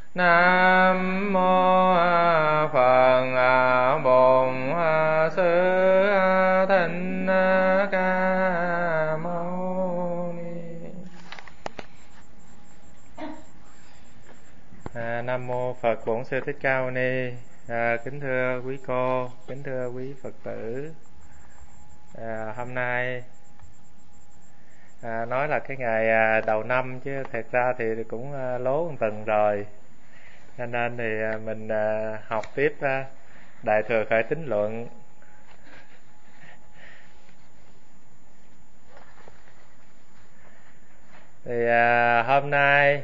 Nam mô Phật Bổn Sư Thích Ca Mâu Ni. Nam mô Phật Bổn Sư Thích Ca Mâu Ni. Kính thưa quý cô, kính thưa quý Phật tử, hôm nay nói là cái ngày đầu năm, chứ thật ra thì cũng lố một tuần rồi, cho nên thì mình học tiếp Đại Thừa Khởi Tín Luận. Thì hôm nay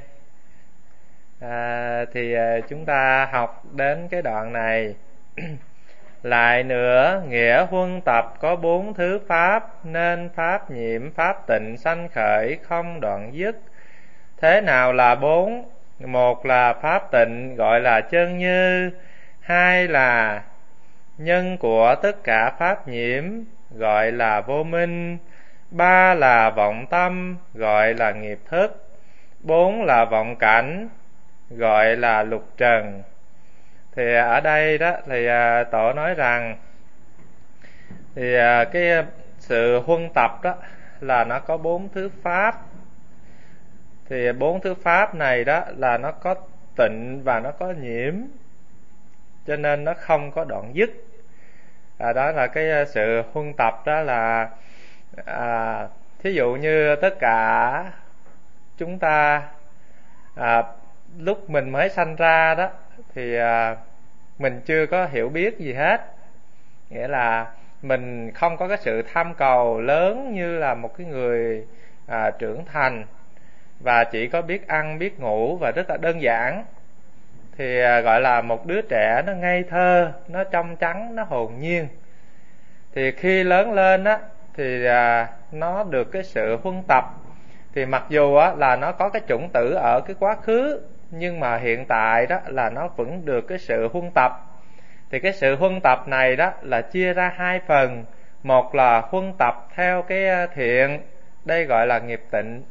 thì chúng ta học đến cái đoạn này. Lại nữa, nghĩa huân tập có 4 thứ pháp, nên pháp nhiễm pháp tịnh sanh khởi không đoạn dứt. Thế nào là 4? Một là pháp tịnh gọi là chân như, hai là nhân của tất cả pháp nhiễm gọi là vô minh, ba là vọng tâm gọi là nghiệp thức, 4 là vọng cảnh gọi là lục trần. Thì ở đây đó thì tổ nói rằng thì cái sự huân tập đó là nó có 4 thứ pháp. Thì 4 thứ pháp này đó là nó có tịnh và nó có nhiễm, cho nên nó không có đoạn dứt. Đó là cái sự huân tập. Đó là thí dụ như tất cả chúng ta lúc mình mới sanh ra đó thì mình chưa có hiểu biết gì hết, nghĩa là mình không có cái sự tham cầu lớn như là một cái người trưởng thành, và chỉ có biết ăn biết ngủ và rất là đơn giản. Thì gọi là một đứa trẻ nó ngây thơ, nó trong trắng, nó hồn nhiên. Thì khi lớn lên á thì nó được cái sự huân tập. Thì mặc dù á là nó có cái chủng tử ở cái quá khứ, nhưng mà hiện tại đó là nó vẫn được cái sự huân tập. Thì cái sự huân tập này đó là chia ra 2 phần. Một là huân tập theo cái thiện, đây gọi là nghiệp tịnh.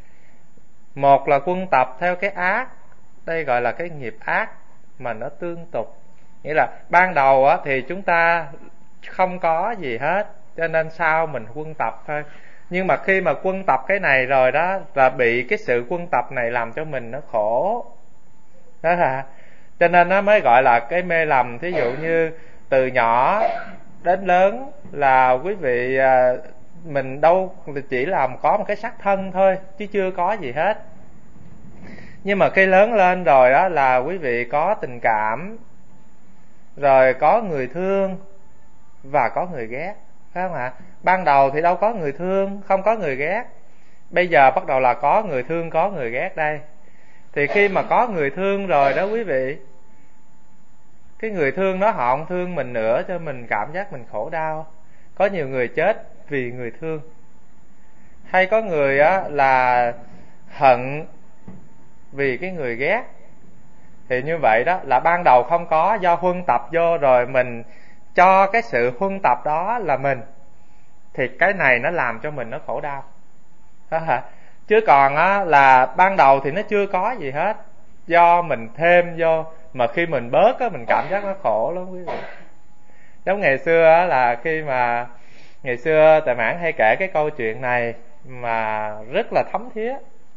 Một là huân tập theo cái ác, đây gọi là cái nghiệp ác mà nó tương tục. Nghĩa là ban đầu á thì chúng ta không có gì hết, cho nên sau mình huân tập thôi. Nhưng mà khi mà huân tập cái này rồi đó, là bị cái sự huân tập này làm cho mình nó khổ. Đó là cho nên nó mới gọi là cái mê lầm. Thí dụ như từ nhỏ đến lớn là quý vị mình đâu chỉ là có một cái sắc thân thôi, chứ chưa có gì hết. Nhưng mà khi lớn lên rồi đó là quý vị có tình cảm, rồi có người thương và có người ghét, phải không ạ? Ban đầu thì đâu có người thương, không có người ghét. Bây giờ bắt đầu là có người thương, có người ghét đây. Thì khi mà có người thương rồi đó quý vị, cái người thương đó họ không thương mình nữa, cho mình cảm giác mình khổ đau. Có nhiều người chết vì người thương, hay có người á là hận vì cái người ghét. Thì như vậy đó là ban đầu không có, do huân tập vô rồi mình cho cái sự huân tập đó là mình, thì cái này nó làm cho mình nó khổ đau. Đó hả? Chứ còn á là ban đầu thì nó chưa có gì hết, do mình thêm vô, mà khi mình bớt á mình cảm giác nó khổ lắm quý vị. Giống ngày xưa á, là khi mà ngày xưa Tại Mãn hay kể cái câu chuyện này mà rất là thấm thía.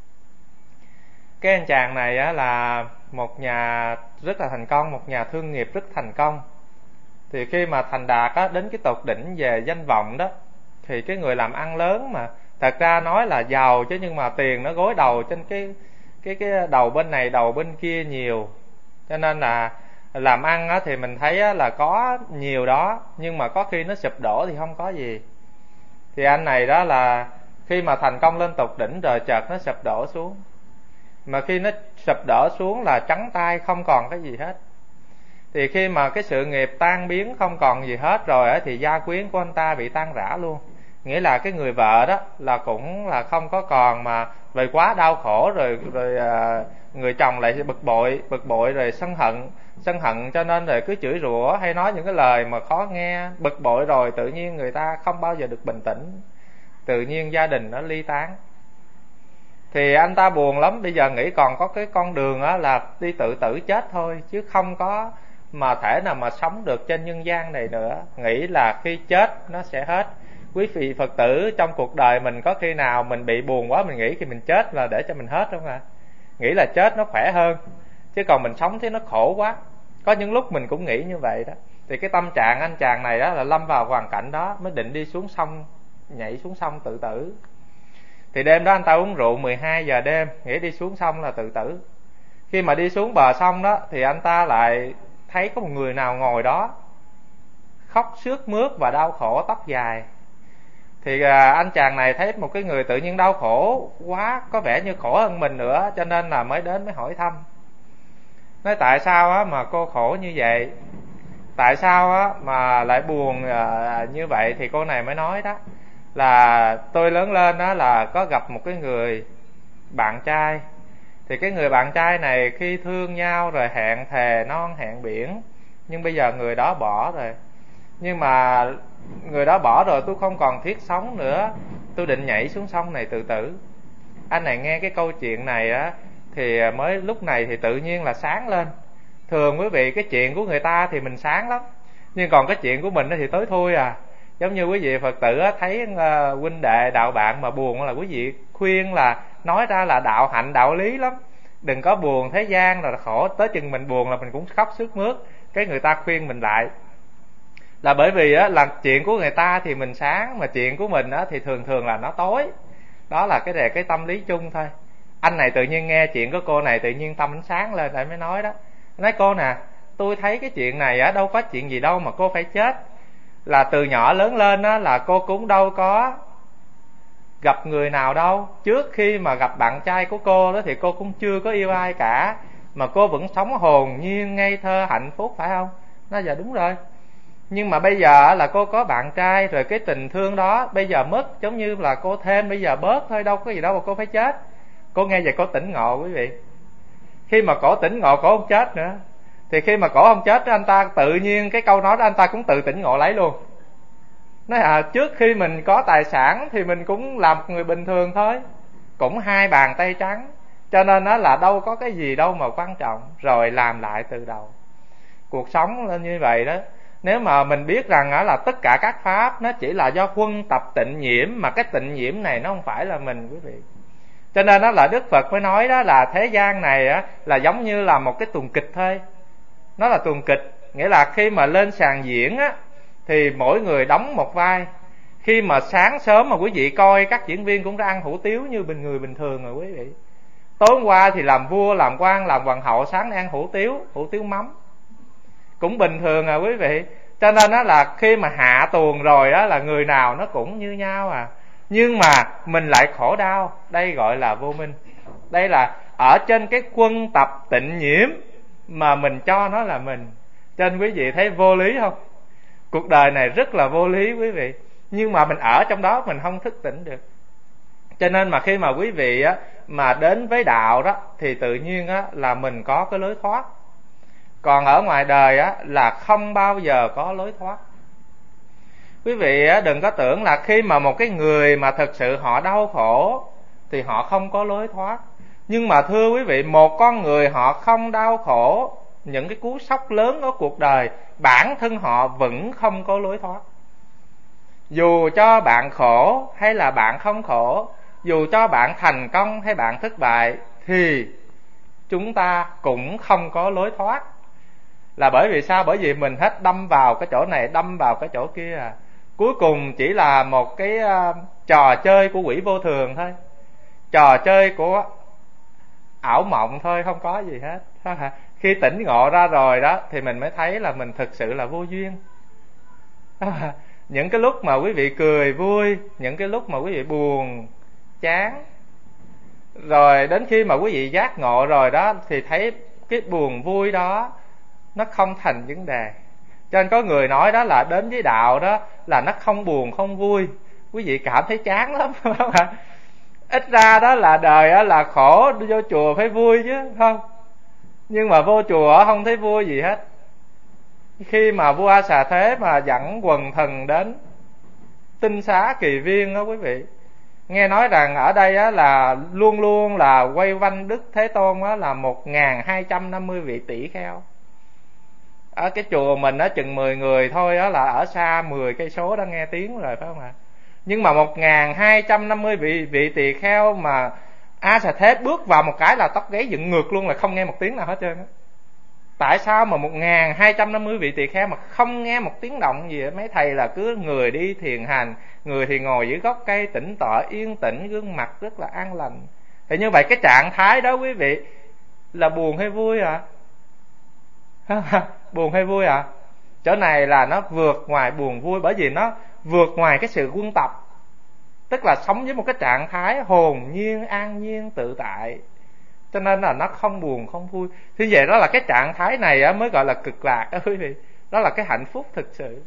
Cái anh chàng này á là một nhà rất là thành công, một nhà thương nghiệp rất thành công. Thì khi mà thành đạt á, đến cái tột đỉnh về danh vọng đó, thì cái người làm ăn lớn mà thật ra nói là giàu, chứ nhưng mà tiền nó gối đầu trên cái đầu bên này đầu bên kia nhiều, cho nên là làm ăn á, thì mình thấy á, là có nhiều đó, nhưng mà có khi nó sụp đổ thì không có gì. Thì anh này đó là khi mà thành công lên tột đỉnh rồi chợt nó sụp đổ xuống, mà khi nó sụp đổ xuống là trắng tay, không còn cái gì hết. Thì khi mà cái sự nghiệp tan biến không còn gì hết rồi á, thì gia quyến của anh ta bị tan rã luôn. Nghĩa là cái người vợ đó là cũng là không có còn, mà vì quá đau khổ rồi người chồng lại bực bội rồi sân hận, cho nên rồi cứ chửi rủa hay nói những cái lời mà khó nghe. Bực bội rồi tự nhiên người ta không bao giờ được bình tĩnh, tự nhiên gia đình nó ly tán. Thì anh ta buồn lắm, bây giờ nghĩ còn có cái con đường á là đi tự tử chết thôi, chứ không có mà thể nào mà sống được trên nhân gian này nữa. Nghĩ là khi chết nó sẽ hết. Quý vị Phật tử trong cuộc đời mình có khi nào mình bị buồn quá mình nghĩ khi mình chết là để cho mình hết không ạ? Nghĩ là chết nó khỏe hơn, chứ còn mình sống thấy nó khổ quá. Có những lúc mình cũng nghĩ như vậy đó. Thì cái tâm trạng anh chàng này đó là lâm vào hoàn cảnh đó, mới định đi xuống sông, nhảy xuống sông tự tử. Thì đêm đó anh ta uống rượu 12 giờ đêm, nghĩ đi xuống sông là tự tử. Khi mà đi xuống bờ sông đó thì anh ta lại thấy có một người nào ngồi đó khóc sướt mướt và đau khổ, tóc dài. Thì anh chàng này thấy một cái người tự nhiên đau khổ quá, có vẻ như khổ hơn mình nữa, cho nên là mới đến mới hỏi thăm. Nói tại sao á mà cô khổ như vậy, tại sao á mà lại buồn như vậy. Thì cô này mới nói đó là tôi lớn lên đó là có gặp một cái người bạn trai. Thì cái người bạn trai này khi thương nhau rồi hẹn thề non hẹn biển, nhưng bây giờ người đó bỏ rồi. Nhưng mà người đó bỏ rồi tôi không còn thiết sống nữa, tôi định nhảy xuống sông này tự tử. Anh này nghe cái câu chuyện này á thì mới lúc này thì tự nhiên là sáng lên. Thường quý vị cái chuyện của người ta thì mình sáng lắm, nhưng còn cái chuyện của mình thì tối thui à. Giống như quý vị Phật tử thấy huynh đệ đạo bạn mà buồn là quý vị khuyên là nói ra là đạo hạnh đạo lý lắm, đừng có buồn thế gian là khổ. Tới chừng mình buồn là mình cũng khóc sướt mướt, cái người ta khuyên mình lại là bởi vì á là chuyện của người ta thì mình sáng, mà chuyện của mình á thì thường thường là nó tối. Đó là cái tâm lý chung thôi. Anh này tự nhiên nghe chuyện của cô này tự nhiên tâm ánh sáng lên, lại mới nói đó, nói cô nè, tôi thấy cái chuyện này á đâu có chuyện gì đâu mà cô phải chết. Là từ nhỏ lớn lên á là cô cũng đâu có gặp người nào đâu. Trước khi mà gặp bạn trai của cô đó thì cô cũng chưa có yêu ai cả, mà cô vẫn sống hồn nhiên ngây thơ hạnh phúc phải không? Nói dạ đúng rồi. Nhưng mà bây giờ là cô có bạn trai rồi, cái tình thương đó bây giờ mất, giống như là cô thêm bây giờ bớt thôi, đâu có gì đâu mà cô phải chết. Cô nghe vậy cô tỉnh ngộ quý vị. Khi mà cổ tỉnh ngộ cổ không chết nữa, thì khi mà cổ không chết anh ta tự nhiên cái câu nói đó anh ta cũng tự tỉnh ngộ lấy luôn. Nói trước khi mình có tài sản thì mình cũng làm người bình thường thôi, cũng hai bàn tay trắng, cho nên nó là đâu có cái gì đâu mà quan trọng, rồi làm lại từ đầu. Cuộc sống là như vậy đó. Nếu mà mình biết rằng là tất cả các pháp nó chỉ là do huân tập tịnh nhiễm, mà cái tịnh nhiễm này nó không phải là mình quý vị. Cho nên đó là Đức Phật mới nói đó là thế gian này á là giống như là một cái tuồng kịch thôi. Nó là tuồng kịch, nghĩa là khi mà lên sàn diễn á thì mỗi người đóng một vai. Khi mà sáng sớm mà quý vị coi các diễn viên cũng đã ăn hủ tiếu như người bình thường rồi quý vị. Tối hôm qua thì làm vua, làm quan, làm hoàng hậu, sáng nay ăn hủ tiếu mắm, cũng bình thường à quý vị. Cho nên đó là khi mà hạ tuồng rồi đó là người nào nó cũng như nhau à. Nhưng mà mình lại khổ đau, đây gọi là vô minh. Đây là ở trên cái quân tập tịnh nhiễm mà mình cho nó là mình. Cho nên quý vị thấy vô lý không? Cuộc đời này rất là vô lý quý vị, nhưng mà mình ở trong đó mình không thức tỉnh được. Cho nên mà khi mà quý vị á mà đến với đạo đó thì tự nhiên á là mình có cái lối thoát. Còn ở ngoài đời á là không bao giờ có lối thoát. Quý vị á đừng có tưởng là khi mà một cái người mà thực sự họ đau khổ thì họ không có lối thoát. Nhưng mà thưa quý vị, một con người họ không đau khổ, những cái cú sốc lớn của cuộc đời, bản thân họ vẫn không có lối thoát. Dù cho bạn khổ hay là bạn không khổ, dù cho bạn thành công hay bạn thất bại, thì chúng ta cũng không có lối thoát. Là bởi vì sao? Bởi vì mình hết đâm vào cái chỗ này, đâm vào cái chỗ kia à. Cuối cùng chỉ là một cái trò chơi của quỷ vô thường thôi, trò chơi của ảo mộng thôi, không có gì hết. Khi tỉnh ngộ ra rồi đó thì mình mới thấy là mình thực sự là vô duyên. Những cái lúc mà quý vị cười vui, những cái lúc mà quý vị buồn chán, rồi đến khi mà quý vị giác ngộ rồi đó thì thấy cái buồn vui đó nó không thành vấn đề. Cho nên có người nói đó là đến với đạo đó là nó không buồn không vui, quý vị cảm thấy chán lắm. Ít ra đó là đời đó là khổ, vô chùa phải vui chứ không. Nhưng mà vô chùa không thấy vui gì hết. Khi mà vua A Xà Thế mà dẫn quần thần đến Tinh Xá Kỳ Viên đó quý vị, Nghe nói rằng ở đây á, là luôn luôn là quay quanh Đức Thế Tôn á, là 1250 vị tỷ kheo. Ở cái chùa mình á chừng 10 người thôi á, là ở xa 10 cây số đã nghe tiếng rồi, phải không ạ? Nhưng mà 1250 vị tỳ kheo mà A Xà Thế bước vào một cái là tóc gáy dựng ngược luôn, là không nghe một tiếng nào hết trơn á. Tại sao mà 1250 vị tỳ kheo mà không nghe một tiếng động gì? Mấy thầy là cứ người đi thiền hành, người thì ngồi dưới gốc cây tĩnh tọa yên tĩnh, gương mặt rất là an lành. Thì như vậy cái trạng thái đó quý vị là buồn hay vui ạ? Buồn hay vui ạ? Chỗ này là nó vượt ngoài buồn vui, bởi vì nó vượt ngoài cái sự quân tập, tức là sống với một cái trạng thái hồn nhiên, an nhiên, tự tại, cho nên là nó không buồn không vui. Thế vậy đó là cái trạng thái này mới gọi là cực lạc đó quý vị. Đó là cái hạnh phúc thực sự.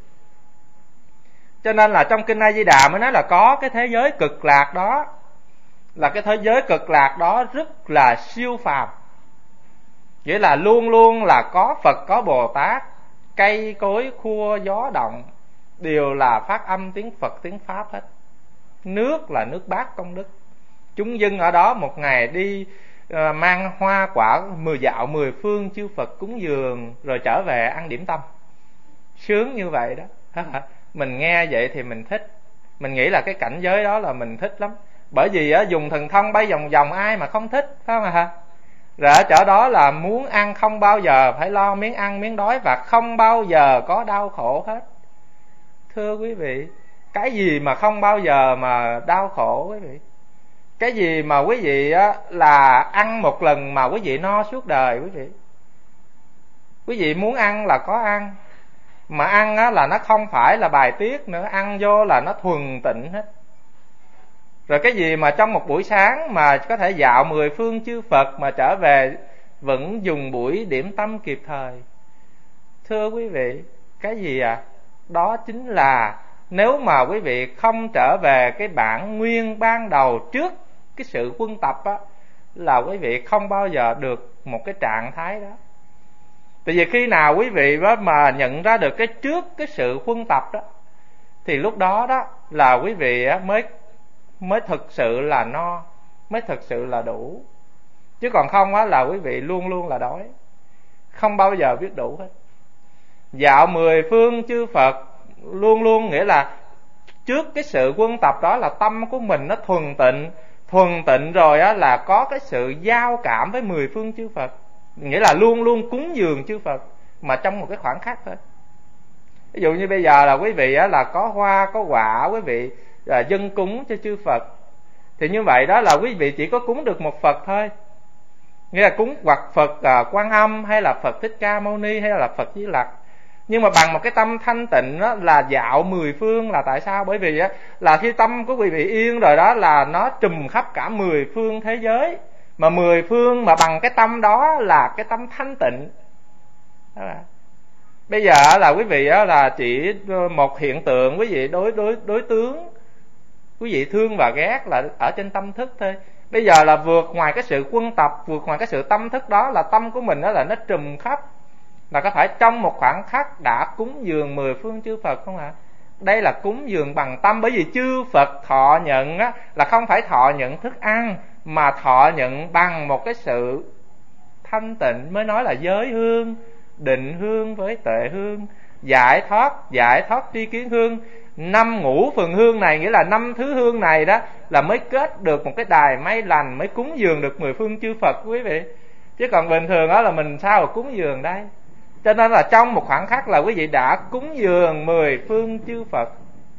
Cho nên là trong kinh A Di Đà mới nói là có cái thế giới cực lạc đó, là cái thế giới cực lạc đó rất là siêu phàm. Nghĩa là luôn luôn là có Phật, có Bồ Tát, cây cối khua gió động đều là phát âm tiếng Phật, tiếng Pháp hết. Nước là nước bát công đức. Chúng dân ở đó một ngày đi mang hoa quả dạo 10 phương chư Phật cúng dường, rồi trở về ăn điểm tâm. Sướng như vậy đó. Mình nghe vậy thì mình thích. Mình nghĩ là cái cảnh giới đó là mình thích lắm. Bởi vì dùng thần thông bay vòng vòng ai mà không thích, phải không ạ? Rồi ở chỗ đó là muốn ăn không bao giờ phải lo miếng ăn miếng đói, và không bao giờ có đau khổ hết. Thưa quý vị, cái gì mà không bao giờ mà đau khổ quý vị? Cái gì mà quý vị là ăn một lần mà quý vị no suốt đời quý vị? Quý vị muốn ăn là có ăn, mà ăn là nó không phải là bài tiết nữa, ăn vô là nó thuần tịnh hết. Rồi cái gì mà trong một buổi sáng mà có thể dạo 10 phương chư Phật mà trở về vẫn dùng buổi điểm tâm kịp thời? Thưa quý vị, cái gì ạ? Đó chính là nếu mà quý vị không trở về cái bản nguyên ban đầu trước cái sự quân tập là quý vị không bao giờ được một cái trạng thái đó. Tại vì khi nào quý vị mà nhận ra được cái trước cái sự quân tập đó, thì lúc đó đó là quý vị mới thực sự là no, mới thực sự là đủ. Chứ còn không là quý vị luôn luôn là đói, không bao giờ biết đủ hết. Dạo 10 phương chư Phật luôn luôn nghĩa là trước cái sự quân tập đó là tâm của mình nó thuần tịnh rồi là có cái sự giao cảm với 10 phương chư Phật, nghĩa là luôn luôn cúng dường chư Phật mà trong một cái khoảng khắc thôi. Ví dụ như bây giờ là quý vị là có hoa có quả, quý vị là dâng cúng cho chư Phật, thì như vậy đó là quý vị chỉ có cúng được một Phật thôi, nghĩa là cúng hoặc Phật Quan Âm, hay là Phật Thích Ca Mâu Ni, hay là Phật Di Lặc. Nhưng mà bằng một cái tâm thanh tịnh đó, là dạo 10 phương. Là tại sao? Bởi vì là khi tâm của quý vị yên rồi đó là nó trùm khắp cả 10 phương thế giới, mà 10 phương mà bằng cái tâm đó là cái tâm thanh tịnh đó. Bây giờ là quý vị là chỉ một hiện tượng, quý vị đối tướng, quý vị thương và ghét là ở trên tâm thức thôi. Bây giờ là vượt ngoài cái sự quân tập, vượt ngoài cái sự tâm thức đó, là tâm của mình đó là nó trùm khắp, là có phải trong một khoảng khắc đã cúng dường 10 phương chư Phật không ạ? Đây là cúng dường bằng tâm. Bởi vì chư Phật thọ nhận là không phải thọ nhận thức ăn, mà thọ nhận bằng một cái sự thanh tịnh, mới nói là giới hương, định hương với tuệ hương, giải thoát tri kiến hương. 5 ngũ phần hương này, nghĩa là 5 thứ hương này đó là mới kết được một cái đài may lành, mới cúng dường được 10 phương chư Phật quý vị. Chứ còn bình thường đó là mình sao mà cúng dường đây? Cho nên là trong một khoảng khắc là quý vị đã cúng dường 10 phương chư Phật.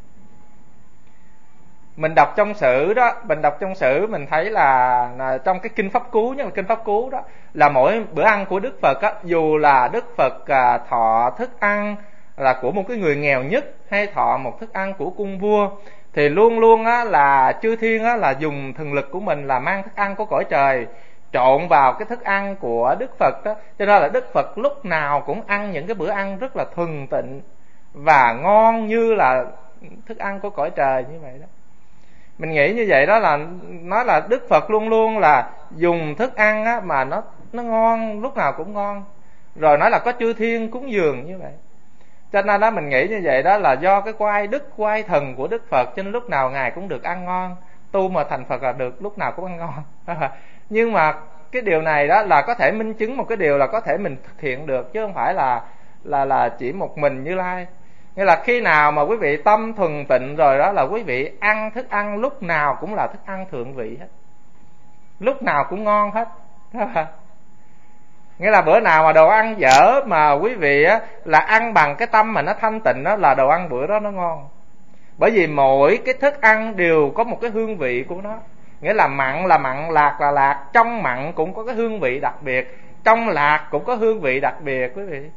Mình đọc trong sử đó, mình thấy là trong cái kinh Pháp Cú, nhưng mà kinh Pháp Cú đó là mỗi bữa ăn của Đức Phật dù là Đức Phật thọ thức ăn là của một cái người nghèo nhất, hay thọ một thức ăn của cung vua, thì luôn luôn là chư thiên là dùng thần lực của mình là mang thức ăn của cõi trời trộn vào cái thức ăn của Đức Phật đó. Cho nên là Đức Phật lúc nào cũng ăn những cái bữa ăn rất là thuần tịnh và ngon như là thức ăn của cõi trời như vậy đó. Mình nghĩ như vậy đó là nói là Đức Phật luôn luôn là dùng thức ăn mà nó ngon, lúc nào cũng ngon. Rồi nói là có chư thiên cúng dường như vậy. Cho nên đó mình nghĩ như vậy đó là do cái quay đức quay thần của Đức Phật, cho nên lúc nào Ngài cũng được ăn ngon. tu mà thành Phật là được lúc nào cũng ăn ngon. Nhưng mà cái điều này đó là có thể minh chứng một cái điều là có thể mình thực hiện được, chứ không phải là chỉ một mình Như Lai. Nghĩa là khi nào mà quý vị tâm thuần tịnh rồi đó là quý vị ăn thức ăn lúc nào cũng là thức ăn thượng vị hết, lúc nào cũng ngon hết. Nghĩa là bữa nào mà đồ ăn dở mà quý vị á là ăn bằng cái tâm mà nó thanh tịnh đó, là đồ ăn bữa đó nó ngon. Bởi vì mỗi cái thức ăn đều có một cái hương vị của nó. Nghĩa là mặn là mặn, lạc là lạc. Trong mặn cũng có cái hương vị đặc biệt, trong lạc cũng có hương vị đặc biệt quý vị.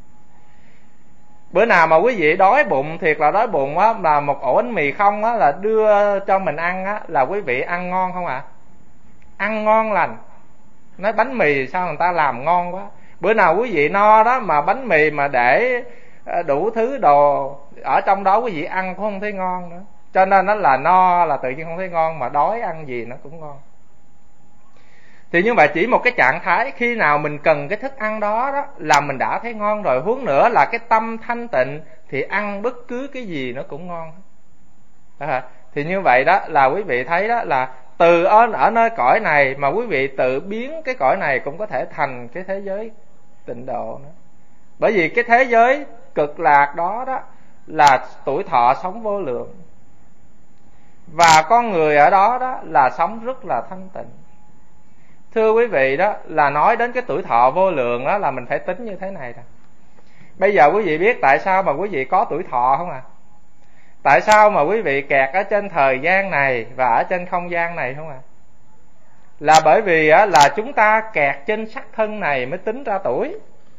Bữa nào mà quý vị đói bụng, thiệt là đói bụng á, là một ổ bánh mì không á là đưa cho mình ăn á, là quý vị ăn ngon không ạ? Ăn ngon lành. Nói bánh mì sao người ta làm ngon quá. Bữa nào quý vị no đó mà bánh mì mà để đủ thứ đồ ở trong đó, quý vị ăn cũng không thấy ngon nữa. Cho nên nó là no là tự nhiên không thấy ngon, mà đói ăn gì nó cũng ngon. Thì như vậy chỉ một cái trạng thái khi nào mình cần cái thức ăn đó đó là mình đã thấy ngon rồi. Huống nữa là cái tâm thanh tịnh thì ăn bất cứ cái gì nó cũng ngon. Thì như vậy đó là quý vị thấy đó là từ ở nơi cõi này mà quý vị tự biến cái cõi này cũng có thể thành cái thế giới tịnh độ nữa. Bởi vì cái thế giới cực lạc đó đó là tuổi thọ sống vô lượng, và con người ở đó đó là sống rất là thanh tịnh. Thưa quý vị đó, là nói đến cái tuổi thọ vô lượng đó là mình phải tính như thế này. Bây giờ quý vị biết tại sao mà quý vị có tuổi thọ không ạ? Tại sao mà quý vị kẹt ở trên thời gian này và ở trên không gian này không ạ? Là bởi vì là chúng ta kẹt trên sắc thân này mới tính ra tuổi.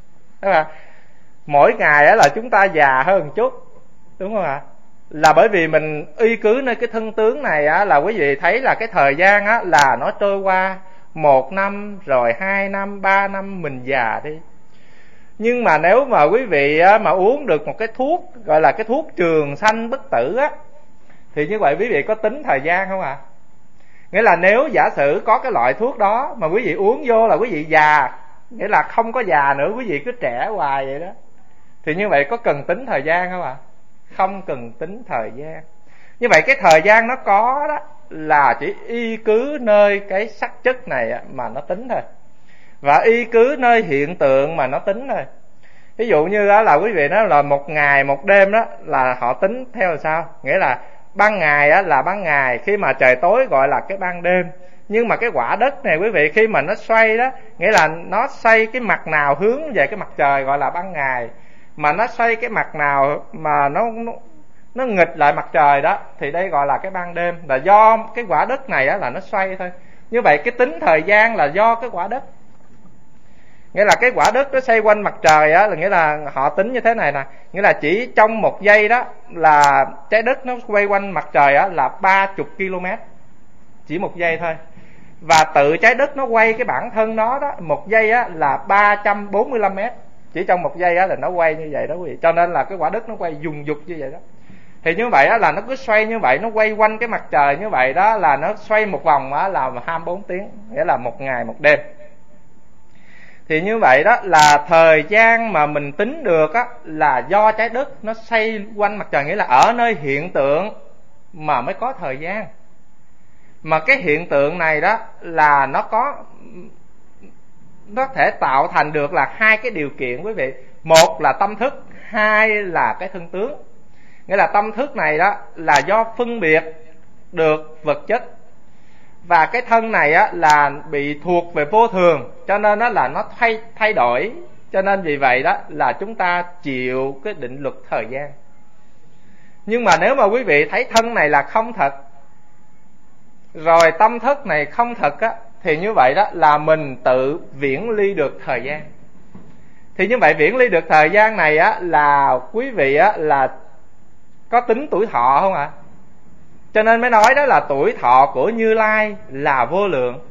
Mỗi ngày là chúng ta già hơn một chút, đúng không ạ? Là bởi vì mình y cứ nơi cái thân tướng này là quý vị thấy là cái thời gian là nó trôi qua 1 năm, rồi 2 năm, 3 năm mình già đi. Nhưng mà nếu mà quý vị mà uống được một cái thuốc gọi là cái thuốc trường sanh bất tử á, thì như vậy quý vị có tính thời gian không ạ? Nghĩa là nếu giả sử có cái loại thuốc đó mà quý vị uống vô là quý vị già, nghĩa là không có già nữa, quý vị cứ trẻ hoài vậy đó, thì như vậy có cần tính thời gian không ạ? Không cần tính thời gian. Như vậy cái thời gian nó có đó là chỉ y cứ nơi cái sắc chất này mà nó tính thôi, và y cứ nơi hiện tượng mà nó tính thôi. Ví dụ như đó là quý vị nói là 1 ngày 1 đêm đó là họ tính theo là sao? Nghĩa là ban ngày là ban ngày, khi mà trời tối gọi là cái ban đêm. Nhưng mà cái quả đất này quý vị, khi mà nó xoay đó, nghĩa là nó xoay cái mặt nào hướng về cái mặt trời gọi là ban ngày, mà nó xoay cái mặt nào mà nó nghịch lại mặt trời đó thì đây gọi là cái ban đêm. Là do cái quả đất này là nó xoay thôi. Như vậy cái tính thời gian là do cái quả đất. Nghĩa là cái quả đất nó xoay quanh mặt trời là nghĩa là họ tính như thế này nè. Nghĩa là chỉ trong 1 giây đó là trái đất nó quay quanh mặt trời là 30 km. Chỉ 1 giây thôi. Và tự trái đất nó quay cái bản thân đó đó, 1 giây là 345 mét. Chỉ trong 1 giây là nó quay như vậy đó quý vị. Cho nên là cái quả đất nó quay dùng dục như vậy đó. Thì như vậy là nó cứ xoay như vậy, nó quay quanh cái mặt trời như vậy đó, là nó xoay một vòng là 24 tiếng, nghĩa là 1 ngày 1 đêm. Thì như vậy đó là thời gian mà mình tính được là do trái đất nó xoay quanh mặt trời, nghĩa là ở nơi hiện tượng mà mới có thời gian. Mà cái hiện tượng này đó là nó thể tạo thành được là 2 cái điều kiện quý vị. Một là tâm thức, 2 là cái thân tướng. Nghĩa là tâm thức này đó là do phân biệt được vật chất, và cái thân này là bị thuộc về vô thường, cho nên là nó thay đổi. Cho nên vì vậy đó là chúng ta chịu cái định luật thời gian. Nhưng mà nếu mà quý vị thấy thân này là không thật, rồi tâm thức này không thật thì như vậy đó là mình tự viễn ly được thời gian. Thì như vậy viễn ly được thời gian này là quý vị là có tính tuổi thọ không ạ? Cho nên mới nói đó là tuổi thọ của Như Lai là vô lượng.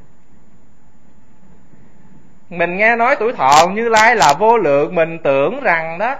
Mình nghe nói tuổi thọ Như Lai là vô lượng, mình tưởng rằng đó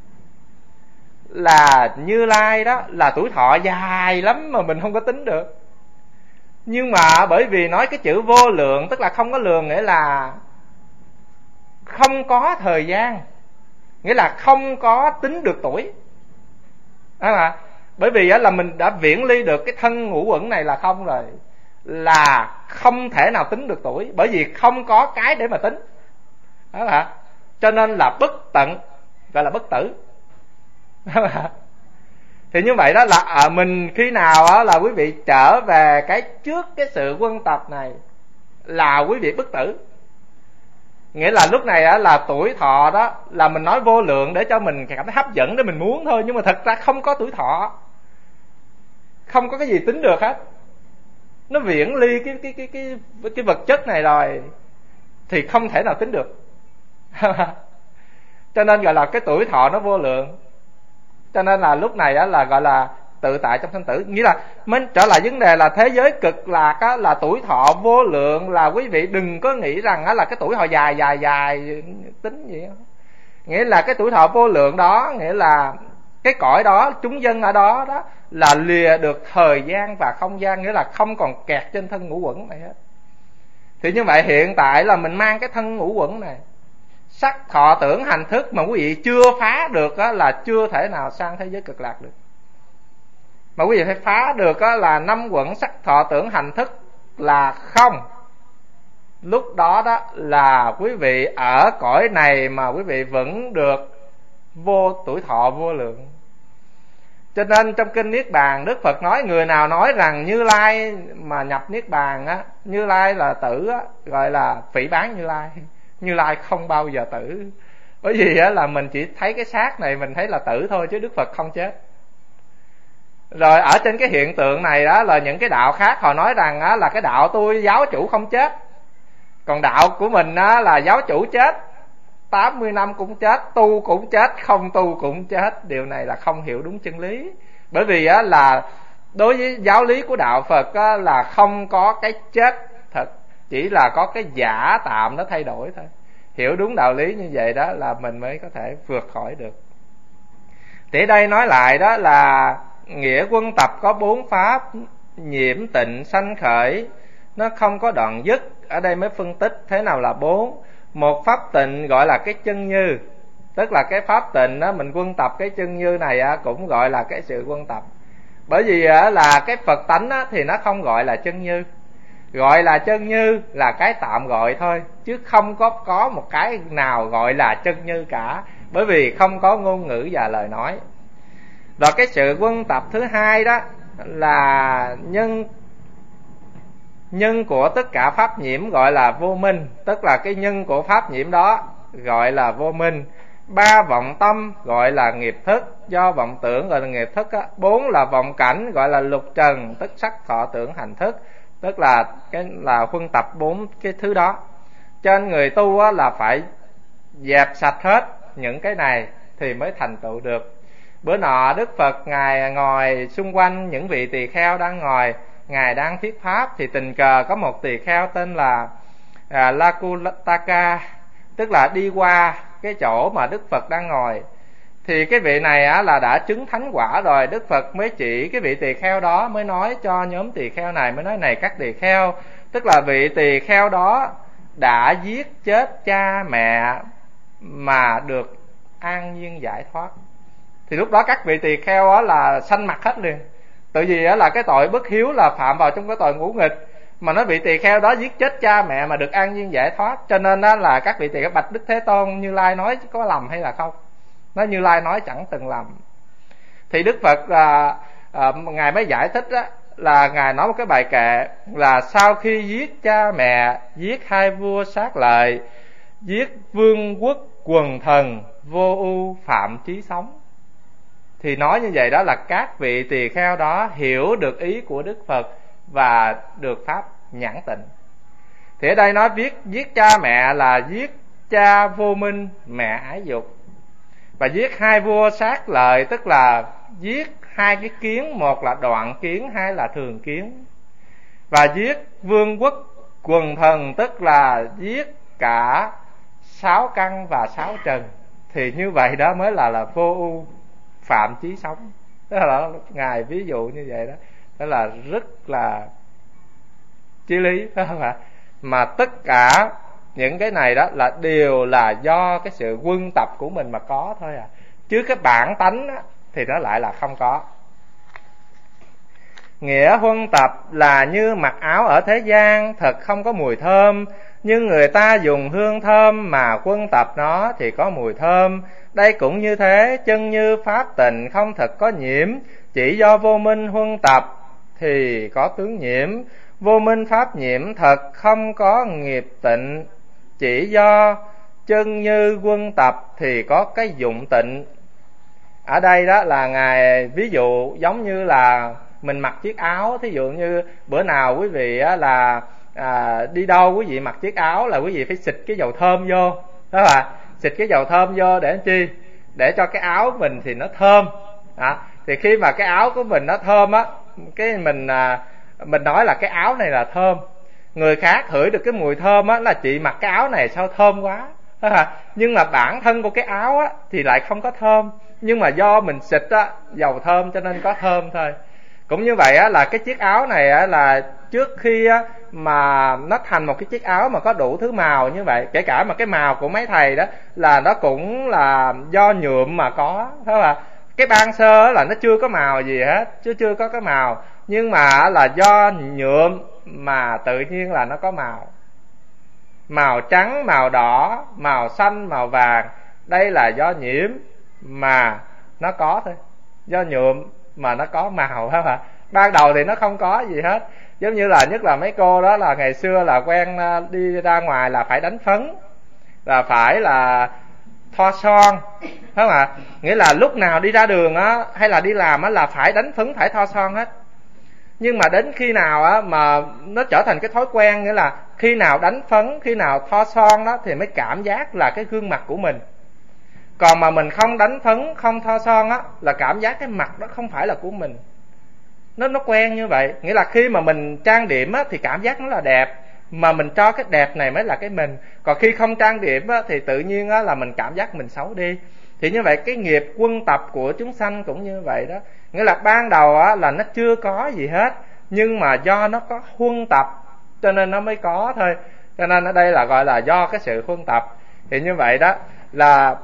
là Như Lai đó là tuổi thọ dài lắm mà mình không có tính được. Nhưng mà bởi vì nói cái chữ vô lượng, tức là không có lượng, nghĩa là không có thời gian, nghĩa là không có tính được tuổi. Bởi vì là mình đã viễn ly được cái thân ngũ uẩn này là không rồi, là không thể nào tính được tuổi, bởi vì không có cái để mà tính đó là. Cho nên là bất tận, gọi là bất tử đó là. Thì như vậy đó là mình khi nào đó là quý vị trở về cái trước cái sự quân tập này là quý vị bất tử. Nghĩa là lúc này á, là tuổi thọ đó là mình nói vô lượng để cho mình cảm thấy hấp dẫn để mình muốn thôi, nhưng mà thật ra không có tuổi thọ, không có cái gì tính được hết, nó viễn ly cái vật chất này rồi thì không thể nào tính được. Cho nên gọi là cái tuổi thọ nó vô lượng. Cho nên là lúc này á, là gọi là tự tại trong sanh tử. Nghĩa là mình trở lại vấn đề là thế giới cực lạc á, là tuổi thọ vô lượng, là quý vị đừng có nghĩ rằng á, là cái tuổi họ dài tính gì đó. Nghĩa là cái tuổi thọ vô lượng đó, nghĩa là cái cõi đó, chúng dân ở đó đó là lìa được thời gian và không gian, nghĩa là không còn kẹt trên thân ngũ uẩn này hết. Thì như vậy hiện tại là mình mang cái thân ngũ uẩn này, sắc thọ tưởng hành thức mà quý vị chưa phá được á, là chưa thể nào sang thế giới cực lạc được. Mà quý vị phải phá được á, là 5 uẩn sắc thọ tưởng hành thức là không. Lúc đó đó là quý vị ở cõi này mà quý vị vẫn được vô tuổi thọ vô lượng. Cho nên trong kinh Niết Bàn, Đức Phật nói người nào nói rằng Như Lai mà nhập Niết Bàn á, Như Lai là tử á, gọi là phỉ báng Như Lai. Như Lai không bao giờ tử. Bởi vì á, là mình chỉ thấy cái xác này mình thấy là tử thôi, chứ Đức Phật không chết. Rồi ở trên cái hiện tượng này đó là những cái đạo khác họ nói rằng á, là cái đạo tôi giáo chủ không chết, còn đạo của mình á, là giáo chủ chết, 80 năm cũng chết, tu cũng chết, không tu cũng chết. Điều này là không hiểu đúng chân lý. Bởi vì á, là đối với giáo lý của đạo Phật á, là không có cái chết thật, chỉ là có cái giả tạm nó thay đổi thôi. Hiểu đúng đạo lý như vậy đó là mình mới có thể vượt khỏi được. Thì ở đây nói lại đó là nghĩa quân tập có 4 pháp: nhiễm, tịnh, sanh, khởi, nó không có đoạn dứt. Ở đây mới phân tích thế nào là 4. Một pháp tịnh gọi là cái chân như, tức là cái pháp tịnh đó, mình quân tập cái chân như này cũng gọi là cái sự quân tập. Bởi vì là cái Phật tánh thì nó không gọi là chân như. Gọi là chân như là cái tạm gọi thôi, chứ không có một cái nào gọi là chân như cả, bởi vì không có ngôn ngữ và lời nói. Rồi cái sự quân tập thứ hai đó là nhân của tất cả pháp nhiễm gọi là vô minh, tức là cái nhân của pháp nhiễm đó gọi là vô minh. 3 vọng tâm gọi là nghiệp thức, do vọng tưởng gọi là nghiệp thức á. 4 là vọng cảnh gọi là lục trần, tức sắc thọ tưởng hành thức, tức là cái là phân tập 4 cái thứ đó. Cho nên người tu á, là phải dẹp sạch hết những cái này thì mới thành tựu được. Bữa nọ Đức Phật Ngài ngồi xung quanh những vị tỳ kheo đang ngồi, Ngài đang thuyết pháp, thì tình cờ có một tỳ kheo tên là Lakutaka, tức là đi qua cái chỗ mà Đức Phật đang ngồi. Thì cái vị này á, là đã chứng thánh quả rồi. Đức Phật mới chỉ cái vị tỳ kheo đó, mới nói cho nhóm tỳ kheo này, mới nói này các tỳ kheo, tức là vị tỳ kheo đó đã giết chết cha mẹ mà được an nhiên giải thoát. Thì lúc đó các vị tỳ kheo á, là xanh mặt hết liền. Tại vì á, là cái tội bất hiếu là phạm vào trong cái tội ngũ nghịch, mà nói vị tỳ kheo đó giết chết cha mẹ mà được an nhiên giải thoát. Cho nên á, là các vị tỳ kheo bạch Đức Thế Tôn, Như Lai nói có lầm hay là không? Nói Như Lai nói chẳng từng lầm. Thì Đức Phật Ngài mới giải thích á, là Ngài nói một cái bài kệ là sau khi giết cha mẹ, giết hai vua sát lợi, giết vương quốc quần thần, vô ưu phạm chí sống. Thì nói như vậy đó là các vị tỳ kheo đó hiểu được ý của Đức Phật và được pháp nhãn tịnh. Thì ở đây nói giết cha mẹ là giết cha vô minh, mẹ ái dục. Và giết hai vua sát lợi tức là giết hai cái kiến, một là đoạn kiến, hai là thường kiến. Và giết vương quốc quần thần tức là giết cả 6 căn và 6 trần. Thì như vậy đó mới là vô ưu phạm chí sống. Đó là Ngài ví dụ như vậy đó. Đó là rất là chí lý, phải không ạ? Mà tất cả những cái này đó là đều là do cái sự quân tập của mình mà có thôi à. Chứ cái bản tánh á, thì nó lại là không có. Nghĩa huân tập là như mặc áo ở thế gian, thật không có mùi thơm, nhưng người ta dùng hương thơm mà huân tập nó thì có mùi thơm. Đây cũng như thế, chân như pháp tịnh không thật có nhiễm, chỉ do vô minh huân tập thì có tướng nhiễm. Vô minh pháp nhiễm thật không có nghiệp tịnh, chỉ do chân như huân tập thì có cái dụng tịnh. Ở đây đó là Ngài ví dụ giống như là mình mặc chiếc áo. Thí dụ như bữa nào quý vị là đi đâu quý vị mặc chiếc áo là quý vị phải xịt cái dầu thơm vô, đó là xịt cái dầu thơm vô để làm chi? Để cho cái áo mình thì nó thơm. Thì khi mà cái áo của mình nó thơm á, cái mình nói là cái áo này là thơm, người khác hửi được cái mùi thơm á là chị mặc cái áo này sao thơm quá, nhưng mà bản thân của cái áo á thì lại không có thơm, nhưng mà do mình xịt á dầu thơm cho nên có thơm thôi. Cũng như vậy á, là cái chiếc áo này á, là trước khi á, mà nó thành một cái chiếc áo mà có đủ thứ màu như vậy, kể cả mà cái màu của mấy thầy đó là nó cũng là do nhuộm mà có, đó là cái ban sơ là nó chưa có màu gì hết, chứ chưa có cái màu, nhưng mà là do nhuộm mà tự nhiên là nó có màu. Màu trắng, màu đỏ, màu xanh, màu vàng, đây là do nhiễm mà nó có thôi, do nhuộm mà nó có màu đó mà. Ban đầu thì nó không có gì hết. Giống như là nhất là mấy cô đó là ngày xưa là quen đi ra ngoài là phải đánh phấn, là phải là thoa son, phải không ạ? Nghĩa là lúc nào đi ra đường á hay là đi làm á là phải đánh phấn, phải thoa son hết. Nhưng mà đến khi nào á mà nó trở thành cái thói quen, nghĩa là khi nào đánh phấn, khi nào thoa son đó thì mới cảm giác là cái gương mặt của mình. Còn mà mình không đánh phấn, không thoa son á là cảm giác cái mặt đó không phải là của mình. Nó quen như vậy. Nghĩa là khi mà mình trang điểm á thì cảm giác nó là đẹp, mà mình cho cái đẹp này mới là cái mình. Còn khi không trang điểm á thì tự nhiên á là mình cảm giác mình xấu đi. Thì như vậy cái nghiệp quân tập của chúng sanh cũng như vậy đó. Nghĩa là ban đầu á là nó chưa có gì hết, nhưng mà do nó có huân tập cho nên nó mới có thôi. Cho nên ở đây là gọi là do cái sự huân tập. Thì như vậy đó là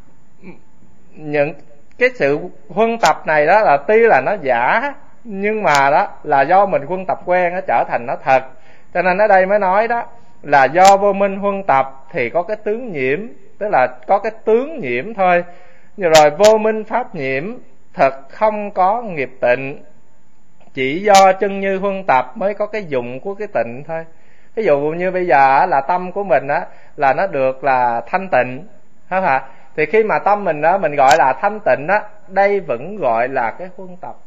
những cái sự huân tập này đó là tuy là nó giả, nhưng mà đó là do mình huân tập quen nó trở thành nó thật. Cho nên ở đây mới nói đó là do vô minh huân tập thì có cái tướng nhiễm, tức là có cái tướng nhiễm thôi. Rồi vô minh pháp nhiễm thật không có nghiệp tịnh, chỉ do chân như huân tập mới có cái dụng của cái tịnh thôi. Ví dụ như bây giờ là tâm của mình á là nó được là thanh tịnh, phải không ạ? Thì khi mà tâm mình á mình gọi là thanh tịnh á, đây vẫn gọi là cái huân tập,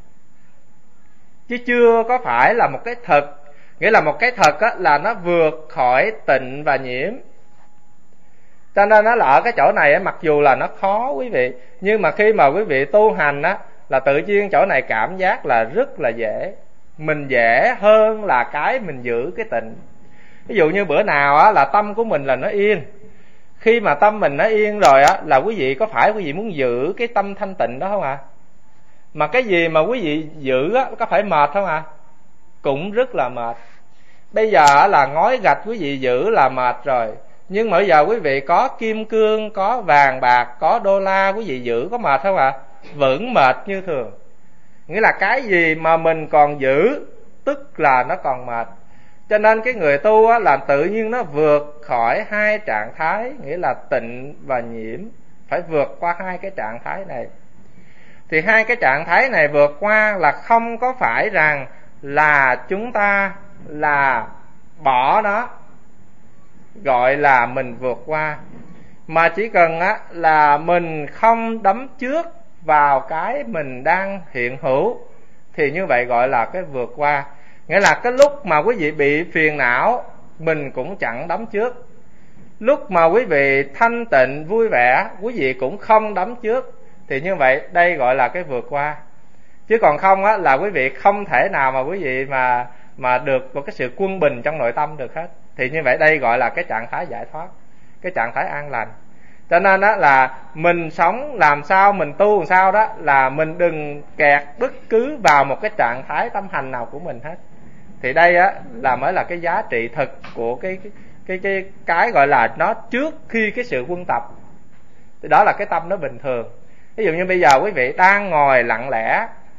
chứ chưa có phải là một cái thật. Nghĩa là một cái thật á là nó vượt khỏi tịnh và nhiễm. Cho nên nó là ở cái chỗ này á, mặc dù là nó khó quý vị, nhưng mà khi mà quý vị tu hành á là tự nhiên chỗ này cảm giác là rất là dễ. Mình dễ hơn là cái mình giữ cái tịnh. Ví dụ như bữa nào á là tâm của mình là nó yên. Khi mà tâm mình nó yên rồi á là quý vị có phải quý vị muốn giữ cái tâm thanh tịnh đó không ạ? Mà cái gì mà quý vị giữ á có phải mệt không ạ? Cũng rất là mệt. Bây giờ là ngói gạch quý vị giữ là mệt rồi, nhưng mà bây giờ quý vị có kim cương, có vàng bạc, có đô la, quý vị giữ có mệt không ạ? Vẫn mệt như thường. Nghĩa là cái gì mà mình còn giữ tức là nó còn mệt. Cho nên cái người tu á, là tự nhiên nó vượt khỏi hai trạng thái, nghĩa là tịnh và nhiễm. Phải vượt qua hai cái trạng thái này. Thì hai cái trạng thái này vượt qua là không có phải rằng là chúng ta là bỏ nó, gọi là mình vượt qua, mà chỉ cần á là mình không đắm trước vào cái mình đang hiện hữu thì như vậy gọi là cái vượt qua. Nghĩa là cái lúc mà quý vị bị phiền não mình cũng chẳng đắm trước, lúc mà quý vị thanh tịnh vui vẻ quý vị cũng không đắm trước, thì như vậy đây gọi là cái vượt qua. Chứ còn không á là quý vị không thể nào mà quý vị mà được một cái sự quân bình trong nội tâm được hết. Thì như vậy đây gọi là cái trạng thái giải thoát, cái trạng thái an lành. Cho nên đó là mình sống làm sao, mình tu làm sao đó là mình đừng kẹt bất cứ vào một cái trạng thái tâm hành nào của mình hết. Thì đây á là mới là cái giá trị thực của cái gọi là nó trước khi cái sự quân tập. Thì đó là cái tâm nó bình thường. Ví dụ như bây giờ quý vị đang ngồi lặng lẽ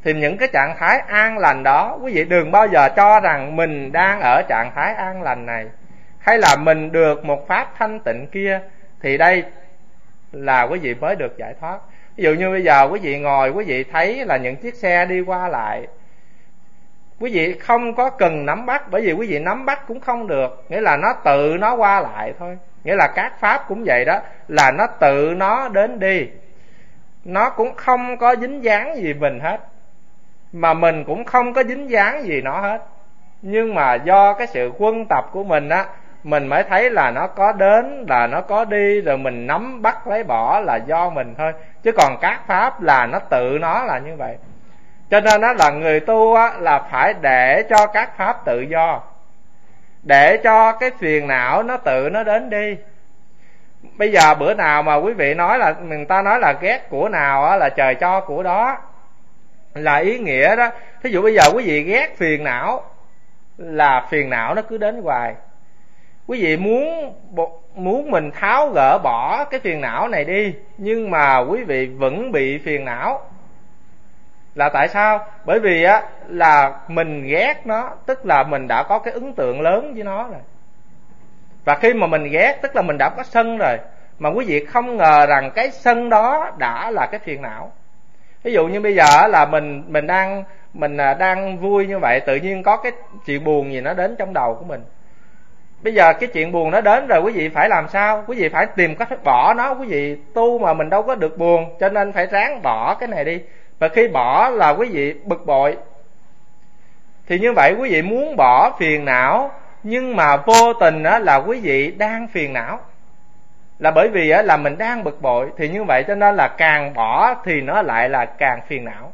Thì những cái trạng thái an lành đó, quý vị đừng bao giờ cho rằng mình đang ở trạng thái an lành này, hay là mình được một pháp thanh tịnh kia, thì đây là quý vị mới được giải thoát. Ví dụ như bây giờ quý vị ngồi, quý vị thấy là những chiếc xe đi qua lại, quý vị không có cần nắm bắt, bởi vì quý vị nắm bắt cũng không được, nghĩa là nó tự nó qua lại thôi. Nghĩa là các pháp cũng vậy đó, là nó tự nó đến đi, nó cũng không có dính dáng gì mình hết, mà mình cũng không có dính dáng gì nó hết. Nhưng mà do cái sự quân tập của mình á, mình mới thấy là nó có đến, là nó có đi, rồi mình nắm bắt lấy bỏ là do mình thôi. Chứ còn các pháp là nó tự nó là như vậy. Cho nên đó là người tu á, là phải để cho các pháp tự do, để cho cái phiền não nó tự nó đến đi. Bây giờ bữa nào mà quý vị nói là, người ta nói là ghét của nào á, là trời cho của đó, là ý nghĩa đó. Thí dụ bây giờ quý vị ghét phiền não, là phiền não nó cứ đến hoài. Quý vị muốn mình tháo gỡ bỏ cái phiền não này đi, nhưng mà quý vị vẫn bị phiền não. Là tại sao? Bởi vì á, là mình ghét nó, tức là mình đã có cái ấn tượng lớn với nó rồi. Và khi mà mình ghét, tức là mình đã có sân rồi. Mà quý vị không ngờ rằng cái sân đó đã là cái phiền não. Ví dụ như bây giờ là mình đang vui như vậy, tự nhiên có cái chuyện buồn gì nó đến trong đầu của mình. Bây giờ cái chuyện buồn nó đến rồi, quý vị phải làm sao? Quý vị phải tìm cách bỏ nó. Quý vị tu mà mình đâu có được buồn, cho nên phải ráng bỏ cái này đi. Và khi bỏ là quý vị bực bội. Thì như vậy quý vị muốn bỏ phiền não, nhưng mà vô tình á, là quý vị đang phiền não, là bởi vì á, là mình đang bực bội. Thì như vậy cho nên là càng bỏ thì nó lại là càng phiền não.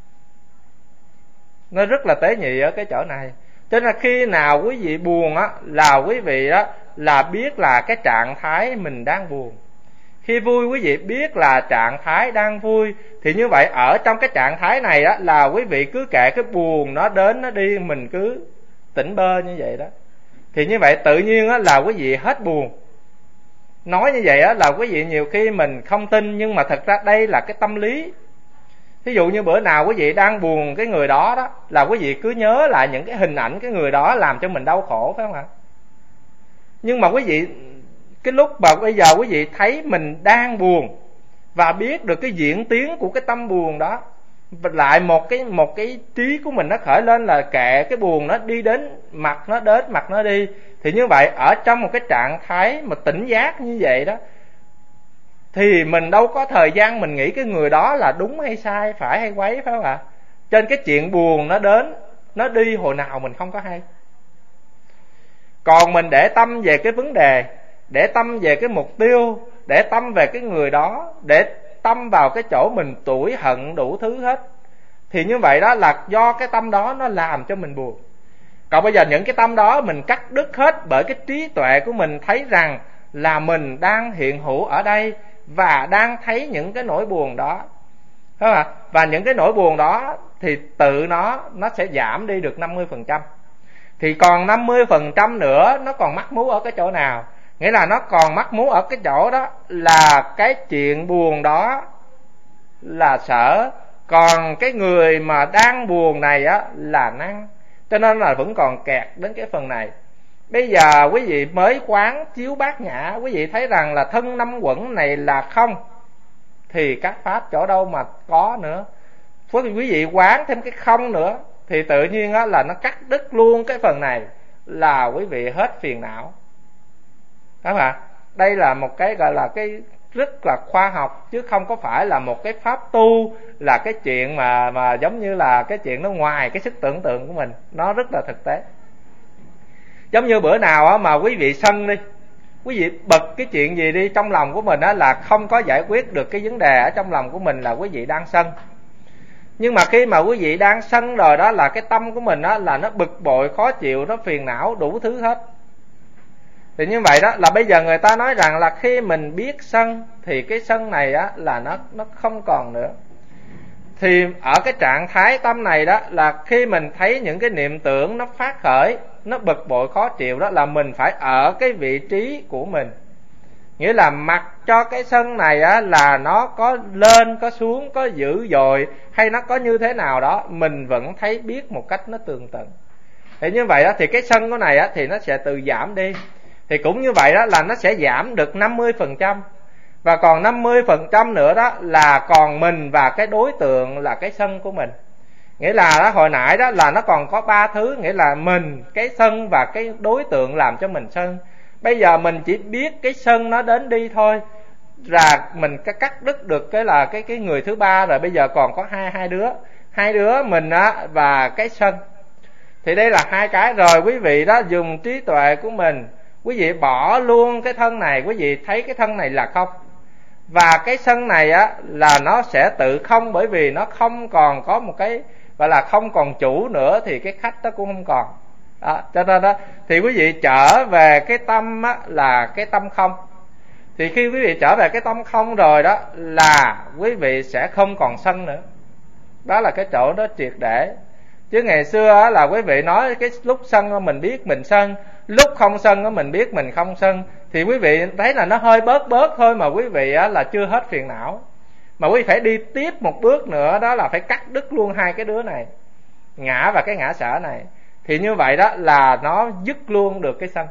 Nó rất là tế nhị ở cái chỗ này. Cho nên khi nào quý vị buồn á, là quý vị á, là biết là cái trạng thái mình đang buồn. Khi vui quý vị biết là trạng thái đang vui. Thì như vậy ở trong cái trạng thái này á, là quý vị cứ kệ cái buồn nó đến nó đi, mình cứ tỉnh bơ như vậy đó. Thì như vậy tự nhiên á, là quý vị hết buồn. Nói như vậy á, là quý vị nhiều khi mình không tin, nhưng mà thật ra đây là cái tâm lý. Thí dụ như bữa nào quý vị đang buồn cái người đó đó, là quý vị cứ nhớ lại những cái hình ảnh cái người đó làm cho mình đau khổ, phải không ạ? Nhưng mà quý vị, cái lúc mà bây giờ quý vị thấy mình đang buồn và biết được cái diễn tiến của cái tâm buồn đó, lại một cái trí của mình nó khởi lên là kệ cái buồn nó đi đến, mặt nó đến mặt nó đi. Thì như vậy ở trong một cái trạng thái mà tỉnh giác như vậy đó, thì mình đâu có thời gian mình nghĩ cái người đó là đúng hay sai, phải hay quấy, phải không ạ? Trên cái chuyện buồn nó đến, nó đi hồi nào mình không có hay. Còn mình để tâm về cái vấn đề, để tâm về cái mục tiêu, để tâm về cái người đó, để tâm vào cái chỗ mình tủi hận đủ thứ hết, thì như vậy đó là do cái tâm đó nó làm cho mình buồn. Còn bây giờ những cái tâm đó mình cắt đứt hết, bởi cái trí tuệ của mình thấy rằng là mình đang hiện hữu ở đây và đang thấy những cái nỗi buồn đó, phải không ạ? Và những cái nỗi buồn đó thì tự nó sẽ giảm đi được 50%. Thì còn 50% nữa nó còn mắc mú ở cái chỗ nào? Nghĩa là nó còn mắc mú ở cái chỗ đó là cái chuyện buồn đó là sở, còn cái người mà đang buồn này á là năng. Cho nên là vẫn còn kẹt đến cái phần này. Bây giờ quý vị mới quán chiếu bát nhã, quý vị thấy rằng là thân năm uẩn này là không, thì các pháp chỗ đâu mà có nữa. Quý vị quán thêm cái không nữa, thì tự nhiên á, là nó cắt đứt luôn cái phần này, là quý vị hết phiền não. Đó mà, đây là một cái gọi là cái rất là khoa học, chứ không có phải là một cái pháp tu, là cái chuyện mà giống như là cái chuyện nó ngoài cái sức tưởng tượng của mình. Nó rất là thực tế. Giống như bữa nào á, mà quý vị sân đi, quý vị bật cái chuyện gì đi trong lòng của mình á, là không có giải quyết được cái vấn đề ở trong lòng của mình, là quý vị đang sân. Nhưng mà khi mà quý vị đang sân rồi đó, là cái tâm của mình á, là nó bực bội, khó chịu, nó phiền não đủ thứ hết. Thì như vậy đó, là bây giờ người ta nói rằng là khi mình biết sân, thì cái sân này á, là nó không còn nữa. Thì ở cái trạng thái tâm này đó, là khi mình thấy những cái niệm tưởng nó phát khởi, nó bực bội khó chịu đó, là mình phải ở cái vị trí của mình. Nghĩa là mặc cho cái sân này á là nó có lên có xuống, có dữ dội hay nó có như thế nào đó, mình vẫn thấy biết một cách nó tường tận. Thì như vậy đó thì cái sân của này á thì nó sẽ tự giảm đi. Thì cũng như vậy đó là nó sẽ giảm được 50%. Và còn 50% nữa đó là còn mình và cái đối tượng là cái sân của mình. Nghĩa là đó, hồi nãy đó là nó còn có 3 thứ, nghĩa là mình, cái sân và cái đối tượng làm cho mình sân. Bây giờ mình chỉ biết cái sân nó đến đi thôi, là mình cắt đứt được cái là cái người thứ ba rồi. Bây giờ còn có hai đứa mình á và cái sân. Thì đây là hai cái rồi. Quý vị đó dùng trí tuệ của mình, quý vị bỏ luôn cái thân này, quý vị thấy cái thân này là không, và cái sân này á là nó sẽ tự không, bởi vì nó không còn có một cái gọi là không còn chủ nữa, thì cái khách đó cũng không còn đó. Cho nên đó thì quý vị trở về cái tâm á, là cái tâm không. Thì khi quý vị trở về cái tâm không rồi đó là quý vị sẽ không còn sân nữa. Đó là cái chỗ đó triệt để. Chứ ngày xưa á, là quý vị nói cái lúc sân mình biết mình sân, lúc không sân á mình biết mình không sân, thì quý vị thấy là nó hơi bớt thôi, mà quý vị á, là chưa hết phiền não. Mà quý vị phải đi tiếp một bước nữa, đó là phải cắt đứt luôn hai cái đứa này, ngã và cái ngã sở này. Thì như vậy đó là nó dứt luôn được cái sân.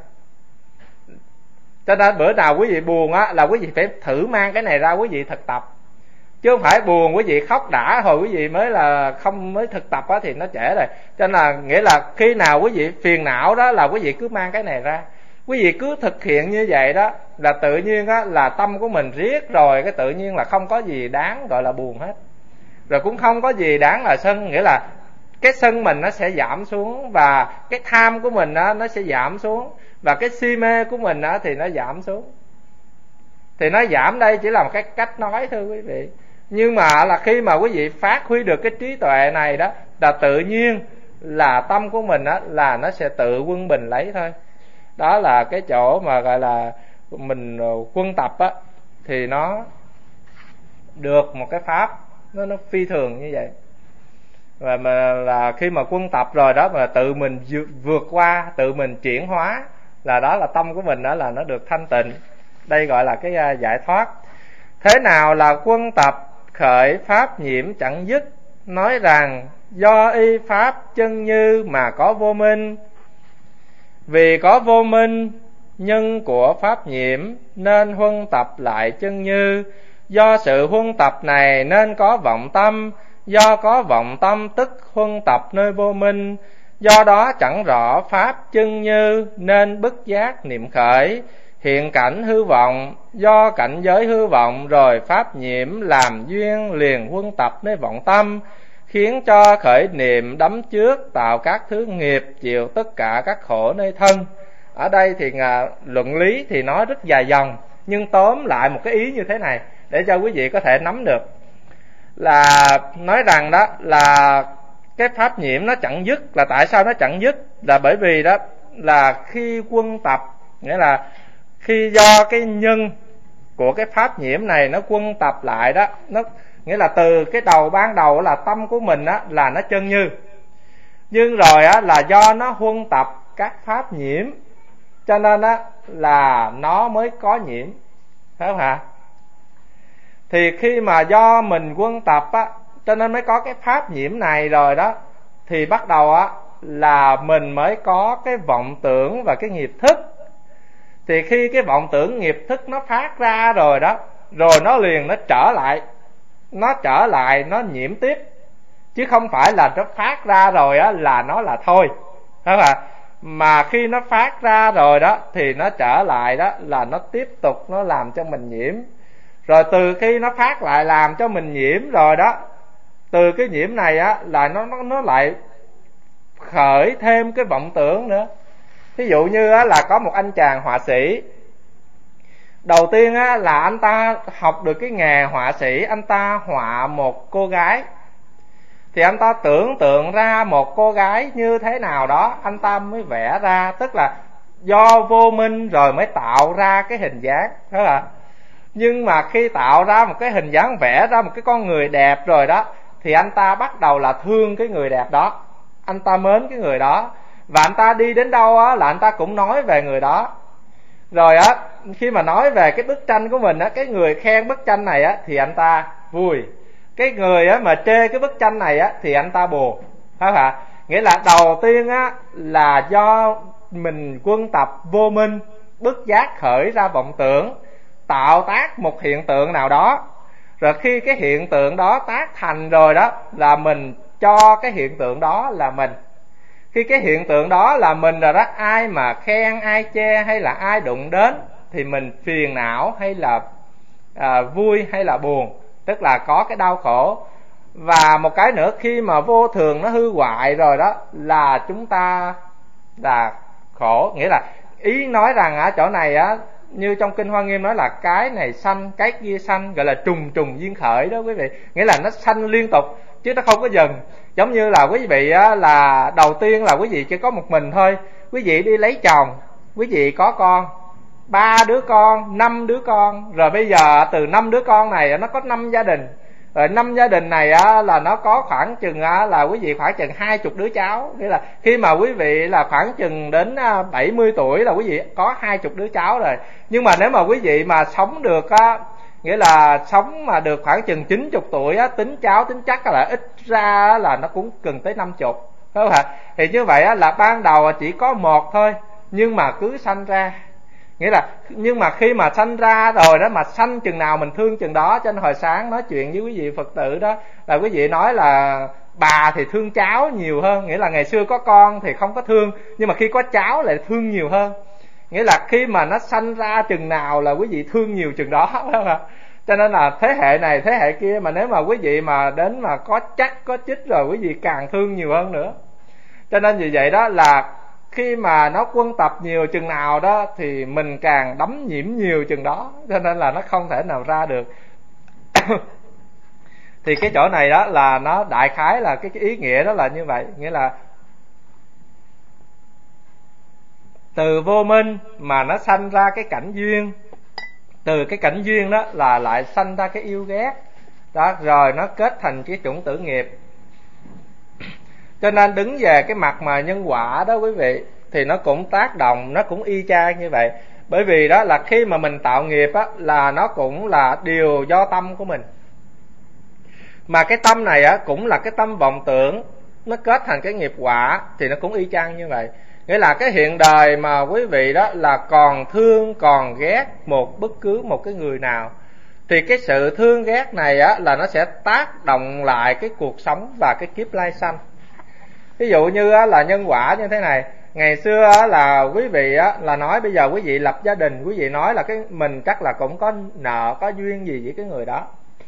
Cho nên bữa nào quý vị buồn á là quý vị phải thử mang cái này ra quý vị thực tập. Chứ không phải buồn quý vị khóc đã hồi quý vị mới là không mới thực tập á thì nó trễ rồi. Cho nên là nghĩa là khi nào quý vị phiền não đó là quý vị cứ mang cái này ra. Quý vị cứ thực hiện như vậy đó là tự nhiên á là tâm của mình riết rồi cái tự nhiên là không có gì đáng gọi là buồn hết. Rồi cũng không có gì đáng là sân, nghĩa là cái sân mình nó sẽ giảm xuống, và cái tham của mình á nó sẽ giảm xuống, và cái si mê của mình á thì nó giảm xuống. Thì nó giảm đây chỉ là một cái cách nói thôi quý vị. Nhưng mà là khi mà quý vị phát huy được cái trí tuệ này đó là tự nhiên là tâm của mình á là nó sẽ tự quân bình lấy thôi. Đó là cái chỗ mà gọi là mình quân tập á, thì nó được một cái pháp nó phi thường như vậy. Và mà là khi mà quân tập rồi đó mà tự mình vượt qua, tự mình chuyển hóa, là đó là tâm của mình đó là nó được thanh tịnh. Đây gọi là cái giải thoát. Thế nào là quân tập khởi pháp nhiễm chẳng dứt? Nói rằng do y pháp chân như mà có vô minh. Vì có vô minh nhân của pháp nhiễm, nên huân tập lại chân như. Do sự huân tập này nên có vọng tâm, do có vọng tâm tức huân tập nơi vô minh. Do đó chẳng rõ pháp chân như, nên bức giác niệm khởi. Hiện cảnh hư vọng, do cảnh giới hư vọng rồi pháp nhiễm làm duyên liền huân tập nơi vọng tâm, khiến cho khởi niệm đắm trước, tạo các thứ nghiệp, chịu tất cả các khổ nơi thân. Ở đây thì luận lý thì nói rất dài dòng, nhưng tóm lại một cái ý như thế này để cho quý vị có thể nắm được. Là nói rằng đó là cái pháp nhiễm nó chẳng dứt. Là tại sao nó chẳng dứt? Là bởi vì đó là khi quân tập, nghĩa là khi do cái nhân của cái pháp nhiễm này nó quân tập lại đó, nó nghĩa là từ cái đầu ban đầu là tâm của mình á là nó chân như, nhưng rồi á là do nó huân tập các pháp nhiễm, cho nên á là nó mới có nhiễm, phải không hả? Thì khi mà do mình quân tập á, cho nên mới có cái pháp nhiễm này rồi đó, thì bắt đầu á là mình mới có cái vọng tưởng và cái nghiệp thức. Thì khi cái vọng tưởng nghiệp thức nó phát ra rồi đó, rồi nó liền nó trở lại nó nhiễm tiếp, chứ không phải là nó phát ra rồi á là nó là thôi, phải không ạ? Mà khi nó phát ra rồi đó thì nó trở lại đó là nó tiếp tục nó làm cho mình nhiễm. Rồi từ khi nó phát lại làm cho mình nhiễm rồi đó, từ cái nhiễm này á là nó lại khởi thêm cái vọng tưởng nữa. Ví dụ như á là có một anh chàng họa sĩ, đầu tiên á là anh ta học được cái nghề họa sĩ, anh ta họa một cô gái. Thì anh ta tưởng tượng ra một cô gái như thế nào đó, anh ta mới vẽ ra, tức là do vô minh rồi mới tạo ra cái hình dáng, phải không ạ? Nhưng mà khi tạo ra một cái hình dáng, vẽ ra một cái con người đẹp rồi đó, thì anh ta bắt đầu là thương cái người đẹp đó, anh ta mến cái người đó, và anh ta đi đến đâu á là anh ta cũng nói về người đó. Rồi á khi mà nói về cái bức tranh của mình á, cái người khen bức tranh này á thì anh ta vui, cái người á mà chê cái bức tranh này á thì anh ta buồn, phải không ạ? Nghĩa là đầu tiên á là do mình quân tập vô minh, bức giác khởi ra vọng tưởng, tạo tác một hiện tượng nào đó, rồi khi cái hiện tượng đó tác thành rồi đó là mình cho cái hiện tượng đó là mình. Khi cái hiện tượng đó là mình rồi đó, ai mà khen, ai chê hay là ai đụng đến thì mình phiền não hay là vui hay là buồn, tức là có cái đau khổ. Và một cái nữa, khi mà vô thường nó hư hoại rồi đó là chúng ta là khổ. Nghĩa là ý nói rằng ở chỗ này á, như trong kinh Hoa Nghiêm nói là cái này sanh, cái kia sanh, gọi là trùng trùng duyên khởi đó quý vị. Nghĩa là nó sanh liên tục chứ nó không có dừng. Giống như là quý vị á, là đầu tiên là quý vị chỉ có một mình thôi, quý vị đi lấy chồng, quý vị có con, 3 đứa con, 5 đứa con, rồi bây giờ từ 5 đứa con này nó có 5 gia đình, rồi 5 gia đình này á, là nó có khoảng chừng á, là quý vị khoảng chừng 20 đứa cháu. Nghĩa là khi mà quý vị là khoảng chừng đến 70 tuổi là quý vị có 20 đứa cháu rồi. Nhưng mà nếu mà quý vị mà sống được á, nghĩa là sống mà được khoảng chừng 90 tuổi á, tính cháu tính chắc là ít ra là nó cũng cần tới 50, phải không ạ? Thì như vậy á, là ban đầu chỉ có một thôi, nhưng mà cứ sanh ra. Nghĩa là nhưng mà khi mà sanh ra rồi đó, mà sanh chừng nào mình thương chừng đó. Cho nên hồi sáng nói chuyện với quý vị Phật tử đó là quý vị nói là bà thì thương cháu nhiều hơn. Nghĩa là ngày xưa có con thì không có thương, nhưng mà khi có cháu lại thương nhiều hơn. Nghĩa là khi mà nó sanh ra chừng nào là quý vị thương nhiều chừng đó, phải không ạ? Cho nên là thế hệ này thế hệ kia, mà nếu mà quý vị mà đến mà có chắc có chích rồi, quý vị càng thương nhiều hơn nữa. Cho nên vì vậy đó là khi mà nó quân tập nhiều chừng nào đó thì mình càng đắm nhiễm nhiều chừng đó, cho nên là nó không thể nào ra được. Thì cái chỗ này đó là nó đại khái là cái ý nghĩa đó là như vậy. Nghĩa là từ vô minh mà nó sanh ra cái cảnh duyên, từ cái cảnh duyên đó là lại sanh ra cái yêu ghét đó, rồi nó kết thành cái chủng tử nghiệp. Cho nên đứng về cái mặt mà nhân quả đó quý vị, thì nó cũng tác động, nó cũng y chang như vậy. Bởi vì đó là khi mà mình tạo nghiệp á, là nó cũng là điều do tâm của mình. Mà cái tâm này á cũng là cái tâm vọng tưởng, nó kết thành cái nghiệp quả, thì nó cũng y chang như vậy. Nghĩa là cái hiện đời mà quý vị đó là còn thương còn ghét bất cứ một cái người nào, thì cái sự thương ghét này á là nó sẽ tác động lại cái cuộc sống và cái kiếp lai sanh. Ví dụ như á, là nhân quả như thế này. Ngày xưa á, là quý vị á, là nói bây giờ quý vị lập gia đình, quý vị nói là cái mình chắc là cũng có nợ có duyên gì với cái người đó.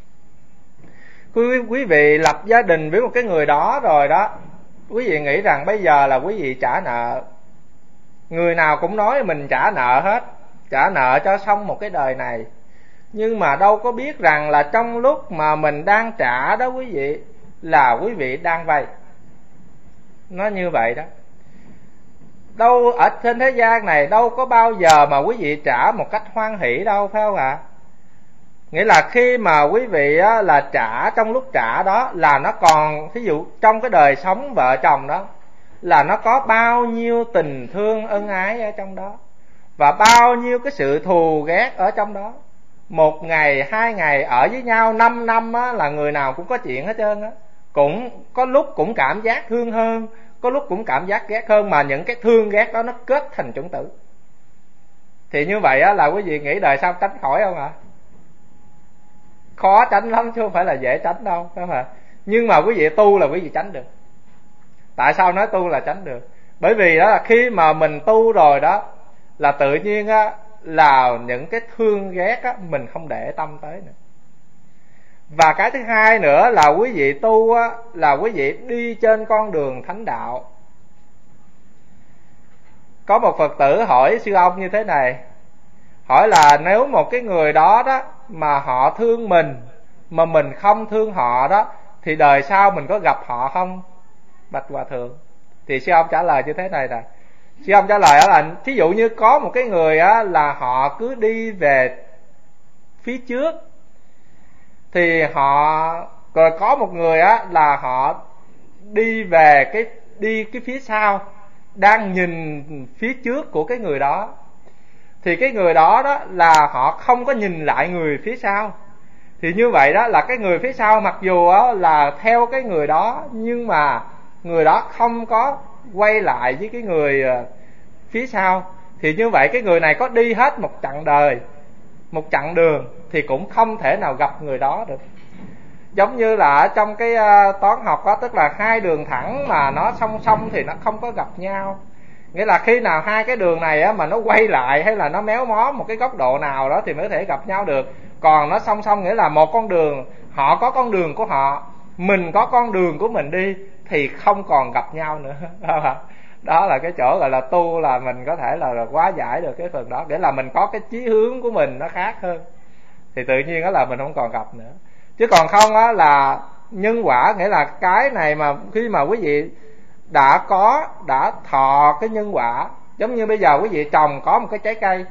Quý vị lập gia đình với một cái người đó rồi đó, quý vị nghĩ rằng bây giờ là quý vị trả nợ. Người nào cũng nói mình trả nợ hết, trả nợ cho xong một cái đời này. Nhưng mà đâu có biết rằng là trong lúc mà mình đang trả đó quý vị, là quý vị đang vay. Nó như vậy đó. Đâu ở trên thế gian này đâu có bao giờ mà quý vị trả một cách hoan hỷ đâu, phải không ạ? Nghĩa là khi mà quý vị á, là trả, trong lúc trả đó là nó còn, thí dụ trong cái đời sống vợ chồng đó là nó có bao nhiêu tình thương ân ái ở trong đó, và bao nhiêu cái sự thù ghét ở trong đó. 1 ngày 2 ngày ở với nhau, 5 năm á, là người nào cũng có chuyện hết trơn á. Cũng có lúc cũng cảm giác thương hơn, có lúc cũng cảm giác ghét hơn, mà những cái thương ghét đó nó kết thành chủng tử. Thì như vậy á, là quý vị nghĩ đời sao tránh khỏi không ạ? Khó tránh lắm chứ không phải là dễ tránh đâu, phải không ạ? Nhưng mà quý vị tu là quý vị tránh được. Tại sao nói tu là tránh được? Bởi vì đó là khi mà mình tu rồi đó, là tự nhiên á, là những cái thương ghét á, mình không để tâm tới nữa. Và cái thứ hai nữa là quý vị tu á, là quý vị đi trên con đường thánh đạo. Có một Phật tử hỏi sư ông như thế này, hỏi là nếu một cái người đó đó mà họ thương mình mà mình không thương họ đó, thì đời sau mình có gặp họ không, bạch hòa thượng? Thì sư ông trả lời như thế này nè. Sư ông trả lời là thí dụ như có một cái người á, là họ cứ đi về phía trước, thì họ rồi có một người á, là họ đi về cái phía sau, đang nhìn phía trước của cái người đó. thì cái người đó đó là họ không có nhìn lại người phía sau. Thì như vậy đó là cái người phía sau mặc dù đó là theo cái người đó, nhưng mà người đó không có quay lại với cái người phía sau. Thì như vậy cái người này có đi hết một chặng đường thì cũng không thể nào gặp người đó được. Giống như là ở trong cái toán học đó, tức là hai đường thẳng mà nó song song thì nó không có gặp nhau. Nghĩa là khi nào hai cái đường này á, mà nó quay lại hay là nó méo mó một cái góc độ nào đó thì mới có thể gặp nhau được. Còn nó song song nghĩa là một con đường, họ có con đường của họ, mình có con đường của mình đi, thì không còn gặp nhau nữa. Đó là cái chỗ gọi là tu, là mình có thể là hóa giải được cái phần đó. Nghĩa là mình có cái chí hướng của mình nó khác hơn, thì tự nhiên đó là mình không còn gặp nữa. Chứ còn không á là nhân quả, nghĩa là cái này mà khi mà quý vị đã thọ cái nhân quả. Giống như bây giờ quý vị trồng có một cái trái cây,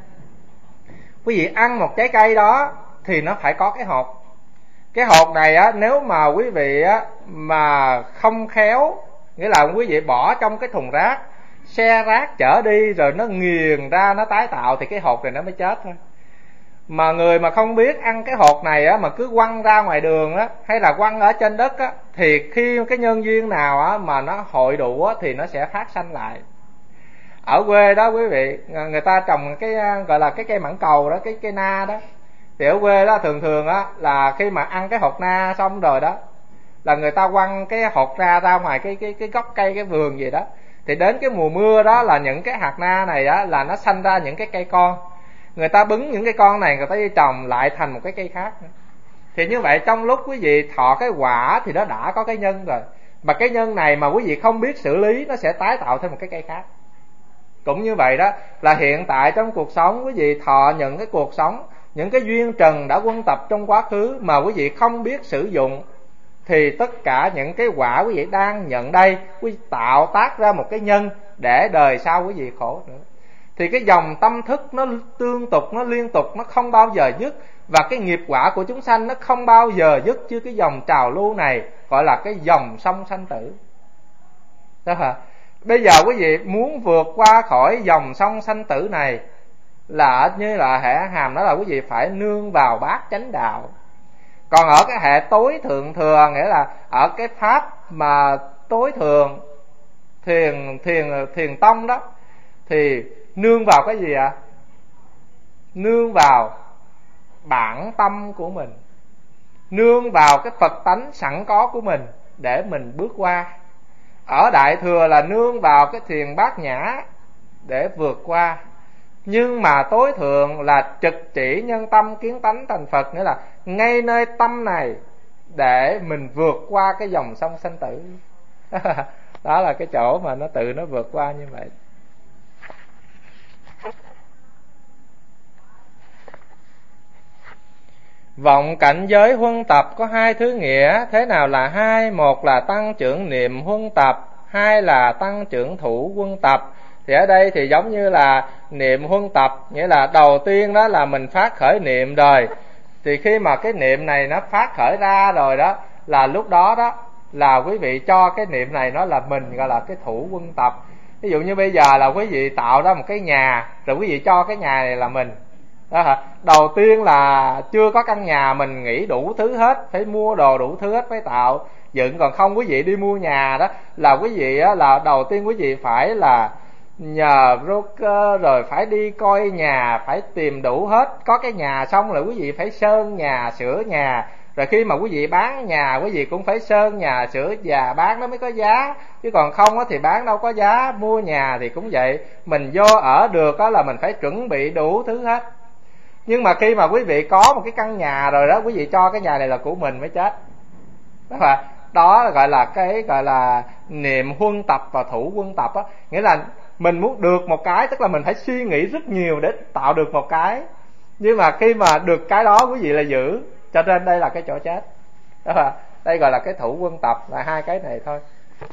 quý vị ăn một trái cây đó thì nó phải có cái hột. Cái hột này á, nếu mà quý vị á mà không khéo, nghĩa là quý vị bỏ trong cái thùng rác, xe rác chở đi rồi nó nghiền ra, nó tái tạo, thì cái hột này nó mới chết thôi. Mà người mà không biết ăn cái hột này á, mà cứ quăng ra ngoài đường á, hay là quăng ở trên đất á, thì khi cái nhân duyên nào á mà nó hội đủ á, thì nó sẽ phát sanh lại. Ở quê đó quý vị, người ta trồng cái gọi là cái cây mãng cầu đó, cái cây na đó. Thì ở quê đó thường á là khi mà ăn cái hột na xong rồi đó, là người ta quăng cái hột ra ngoài cái gốc cây, cái vườn gì đó. Thì đến cái mùa mưa đó là những cái hạt na này đó là nó sanh ra những cái cây con. Người ta bứng những cái con này, người ta đi trồng lại thành một cái cây khác nữa. Thì như vậy trong lúc quý vị thọ cái quả thì nó đã có cái nhân rồi. Mà cái nhân này mà quý vị không biết xử lý, nó sẽ tái tạo thêm một cái cây khác. Cũng như vậy đó, là hiện tại trong cuộc sống quý vị thọ những cái cuộc sống, những cái duyên trần đã quân tập trong quá khứ mà quý vị không biết sử dụng, thì tất cả những cái quả quý vị đang nhận đây, quý vị tạo tác ra một cái nhân để đời sau quý vị khổ nữa. Thì cái dòng tâm thức nó tương tục, nó liên tục, nó không bao giờ dứt. Và cái nghiệp quả của chúng sanh nó không bao giờ dứt, chứ cái dòng trào lưu này gọi là cái dòng sông sanh tử đó hả? Bây giờ quý vị muốn vượt qua khỏi dòng sông sanh tử này, là như là hệ hàm đó là quý vị phải nương vào bát chánh đạo. Còn ở cái hệ tối thượng thừa, nghĩa là ở cái pháp mà tối thường, thiền tông đó, thì nương vào cái gì ạ? Nương vào bản tâm của mình, nương vào cái Phật tánh sẵn có của mình để mình bước qua. Ở đại thừa là nương vào cái thiền bát nhã để vượt qua. Nhưng mà tối thượng là trực chỉ nhân tâm kiến tánh thành Phật, nghĩa là ngay nơi tâm này để mình vượt qua cái dòng sông sanh tử. Đó là cái chỗ mà nó tự nó vượt qua như vậy. Vọng cảnh giới huân tập có hai thứ nghĩa. Thế nào là hai? Một là tăng trưởng niệm huân tập, hai là tăng trưởng thủ huân tập. Thì ở đây thì giống như là niệm huân tập, nghĩa là đầu tiên đó là mình phát khởi niệm rồi. Thì khi mà cái niệm này nó phát khởi ra rồi đó, là lúc đó đó là quý vị cho cái niệm này nó là mình, gọi là cái thủ huân tập. Ví dụ như bây giờ là quý vị tạo ra một cái nhà, rồi quý vị cho cái nhà này là mình đó hả? Đầu tiên là chưa có căn nhà, mình nghĩ đủ thứ hết, phải mua đồ đủ thứ hết mới tạo dựng. Còn không quý vị đi mua nhà đó, là quý vị á, là đầu tiên quý vị phải là nhờ broker, rồi phải đi coi nhà, phải tìm đủ hết. Có cái nhà xong rồi quý vị phải sơn nhà, sửa nhà. Rồi khi mà quý vị bán nhà, quý vị cũng phải sơn nhà, sửa nhà, bán nó mới có giá. Chứ còn không thì bán đâu có giá. Mua nhà thì cũng vậy, mình vô ở được đó là mình phải chuẩn bị đủ thứ hết. Nhưng mà khi mà quý vị có một cái căn nhà rồi đó, quý vị cho cái nhà này là của mình mới chết. Đó gọi là cái gọi là niệm huân tập và thủ huân tập á. Nghĩa là mình muốn được một cái, tức là mình phải suy nghĩ rất nhiều để tạo được một cái. Nhưng mà khi mà được cái đó quý vị là giữ, cho nên đây là cái chỗ chết. Đây gọi là cái thủ huân tập, là hai cái này thôi.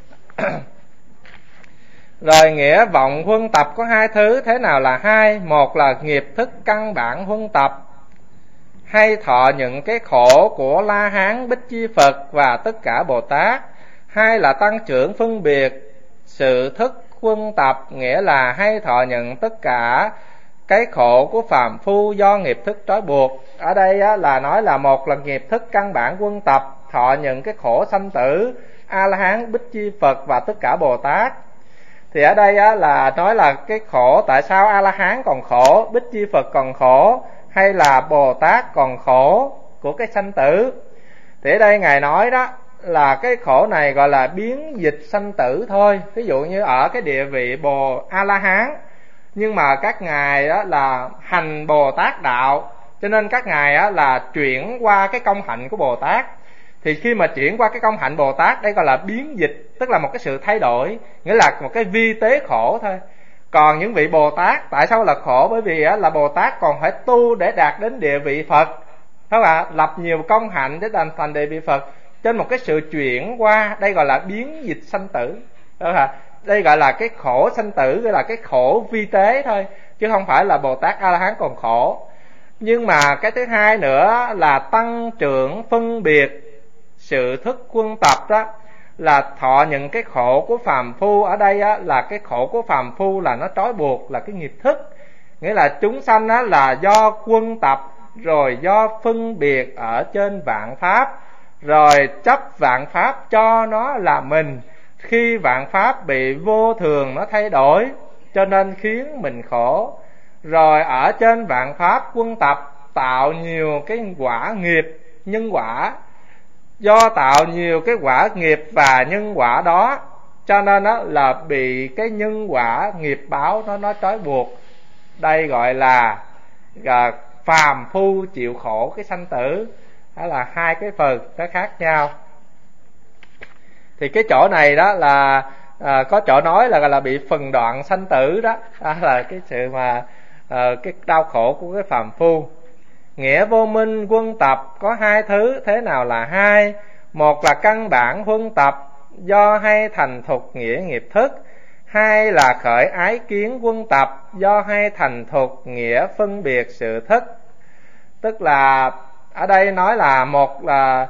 Rồi nghĩa vọng huân tập có hai thứ. Thế nào là hai? Một là nghiệp thức căn bản huân tập, hay thọ những cái khổ của La Hán, Bích Chi Phật và tất cả Bồ Tát. Hai là tăng trưởng phân biệt sự thức huân tập, nghĩa là hay thọ nhận tất cả cái khổ của phàm phu do nghiệp thức trói buộc. Ở đây á, là nói là một là nghiệp thức căn bản quân tập, thọ nhận cái khổ sanh tử, A La Hán, Bích Chi Phật và tất cả Bồ Tát. Thì ở đây á, là nói là cái khổ, tại sao A La Hán còn khổ, Bích Chi Phật còn khổ, hay là Bồ Tát còn khổ của cái sanh tử. Thì ở đây Ngài nói đó là cái khổ này gọi là biến dịch sanh tử thôi. Ví dụ như ở cái địa vị Bồ A La Hán, nhưng mà các ngài đó là hành Bồ Tát đạo, cho nên các ngài á, là chuyển qua cái công hạnh của Bồ Tát. Thì khi mà chuyển qua cái công hạnh Bồ Tát, đây gọi là biến dịch, tức là một cái sự thay đổi, nghĩa là một cái vi tế khổ thôi. Còn những vị Bồ Tát tại sao là khổ? Bởi vì á, là Bồ Tát còn phải tu để đạt đến địa vị Phật, đúng không ạ? Lập nhiều công hạnh để thành địa vị Phật. Trên một cái sự chuyển qua, đây gọi là biến dịch sanh tử, đúng không ạ? Đây gọi là cái khổ sanh tử, gọi là cái khổ vi tế thôi, chứ không phải là Bồ Tát A La Hán còn khổ. Nhưng mà cái thứ hai nữa là tăng trưởng phân biệt sự thức quân tập đó, là thọ những cái khổ của phàm phu. Ở đây á, là cái khổ của phàm phu là nó trói buộc, là cái nghiệp thức, nghĩa là chúng sanh á, là do quân tập, rồi do phân biệt ở trên vạn pháp, rồi chấp vạn pháp cho nó là mình. Khi vạn pháp bị vô thường nó thay đổi, cho nên khiến mình khổ. Rồi ở trên vạn pháp quân tập tạo nhiều cái quả nghiệp, nhân quả. Do tạo nhiều cái quả nghiệp và nhân quả đó, cho nên đó là bị cái nhân quả nghiệp báo nó trói buộc. Đây gọi là phàm phu chịu khổ cái sanh tử. Đó là hai cái phần nó khác nhau. Thì cái chỗ này đó là có chỗ nói là bị phần đoạn sanh tử đó, là cái sự mà cái đau khổ của cái phàm phu. Nghĩa vô minh quân tập có hai thứ, thế nào là hai? Một là căn bản quân tập do hay thành thục nghĩa nghiệp thức, hai là khởi ái kiến quân tập do hay thành thục nghĩa phân biệt sự thức. Tức là ở đây nói là một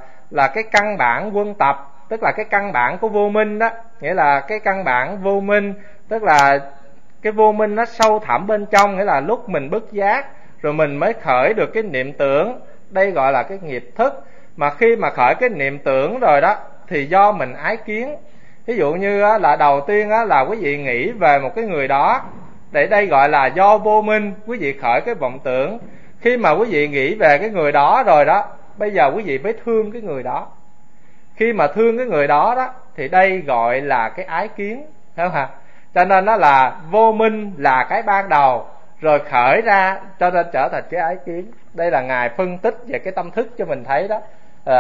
là cái căn bản quân tập, tức là cái căn bản của vô minh đó, nghĩa là cái căn bản vô minh, tức là cái vô minh nó sâu thẳm bên trong, nghĩa là lúc mình bất giác rồi mình mới khởi được cái niệm tưởng, đây gọi là cái nghiệp thức. Mà khi mà khởi cái niệm tưởng rồi đó thì do mình ái kiến. Ví dụ như là đầu tiên là quý vị nghĩ về một cái người đó, để đây gọi là do vô minh quý vị khởi cái vọng tưởng. Khi mà quý vị nghĩ về cái người đó rồi đó, bây giờ quý vị mới thương cái người đó. Khi mà thương cái người đó đó thì đây gọi là cái ái kiến, thấy không hả? Cho nên nó là vô minh là cái ban đầu, rồi khởi ra cho nên trở thành cái ái kiến. Đây là Ngài phân tích về cái tâm thức cho mình thấy đó,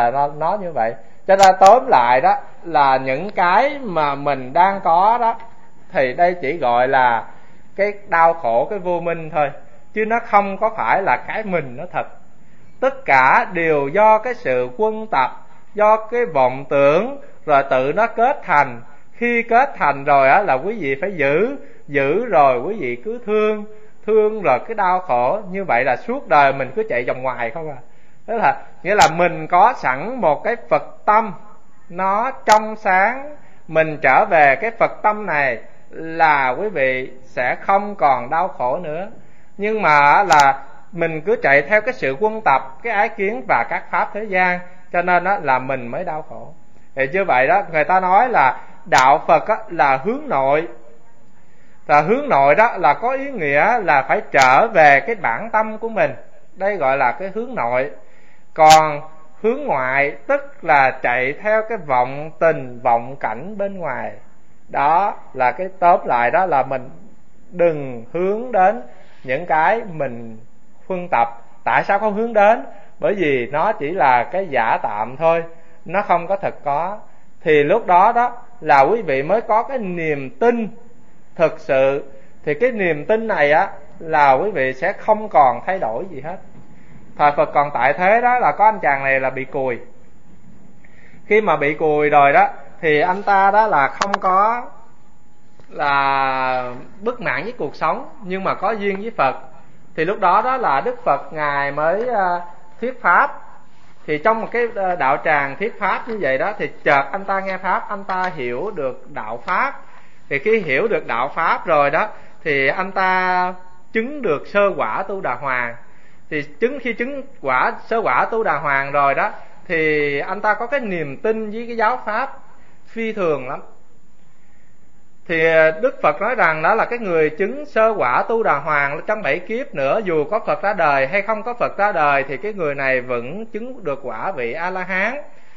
nó như vậy. Cho nên tóm lại đó là những cái mà mình đang có đó, thì đây chỉ gọi là cái đau khổ, cái vô minh thôi, chứ nó không có phải là cái mình nó thật. Tất cả đều do cái sự quân tập, do cái vọng tưởng, rồi tự nó kết thành. Khi kết thành rồi á là quý vị phải giữ rồi quý vị cứ thương rồi cái đau khổ. Như vậy là suốt đời mình cứ chạy vòng ngoài không à. Tức là nghĩa là mình có sẵn một cái Phật tâm nó trong sáng, mình trở về cái Phật tâm này là quý vị sẽ không còn đau khổ nữa. Nhưng mà là mình cứ chạy theo cái sự quân tập, cái ái kiến và các pháp thế gian, cho nên đó là mình mới đau khổ. Thì như vậy đó, người ta nói là đạo Phật là hướng nội. Và hướng nội đó là có ý nghĩa là phải trở về cái bản tâm của mình, đây gọi là cái hướng nội. Còn hướng ngoại tức là chạy theo cái vọng tình, vọng cảnh bên ngoài. Đó là cái tóm lại đó là mình đừng hướng đến những cái mình phân tập. Tại sao không hướng đến? Bởi vì nó chỉ là cái giả tạm thôi, nó không có thật có. Thì lúc đó đó là quý vị mới có cái niềm tin thực sự. Thì cái niềm tin này á là quý vị sẽ không còn thay đổi gì hết. Thời Phật còn tại thế đó là có anh chàng này là bị cùi. Khi mà bị cùi rồi đó thì anh ta đó là không có là bất mãn với cuộc sống, nhưng mà có duyên với Phật. Thì lúc đó đó là Đức Phật Ngài mới thuyết pháp. Thì trong một cái đạo tràng thuyết pháp như vậy đó, thì chợt anh ta nghe pháp, anh ta hiểu được đạo pháp. Thì khi hiểu được đạo pháp rồi đó thì anh ta chứng được sơ quả Tu Đà Hoàng. Thì khi chứng sơ quả Tu Đà Hoàng rồi đó, thì anh ta có cái niềm tin với cái giáo pháp phi thường lắm. Thì Đức Phật nói rằng đó là cái người chứng sơ quả Tu Đà Hoàng trong 7 kiếp nữa, dù có Phật ra đời hay không có Phật ra đời, thì cái người này vẫn chứng được quả vị A-la-hán.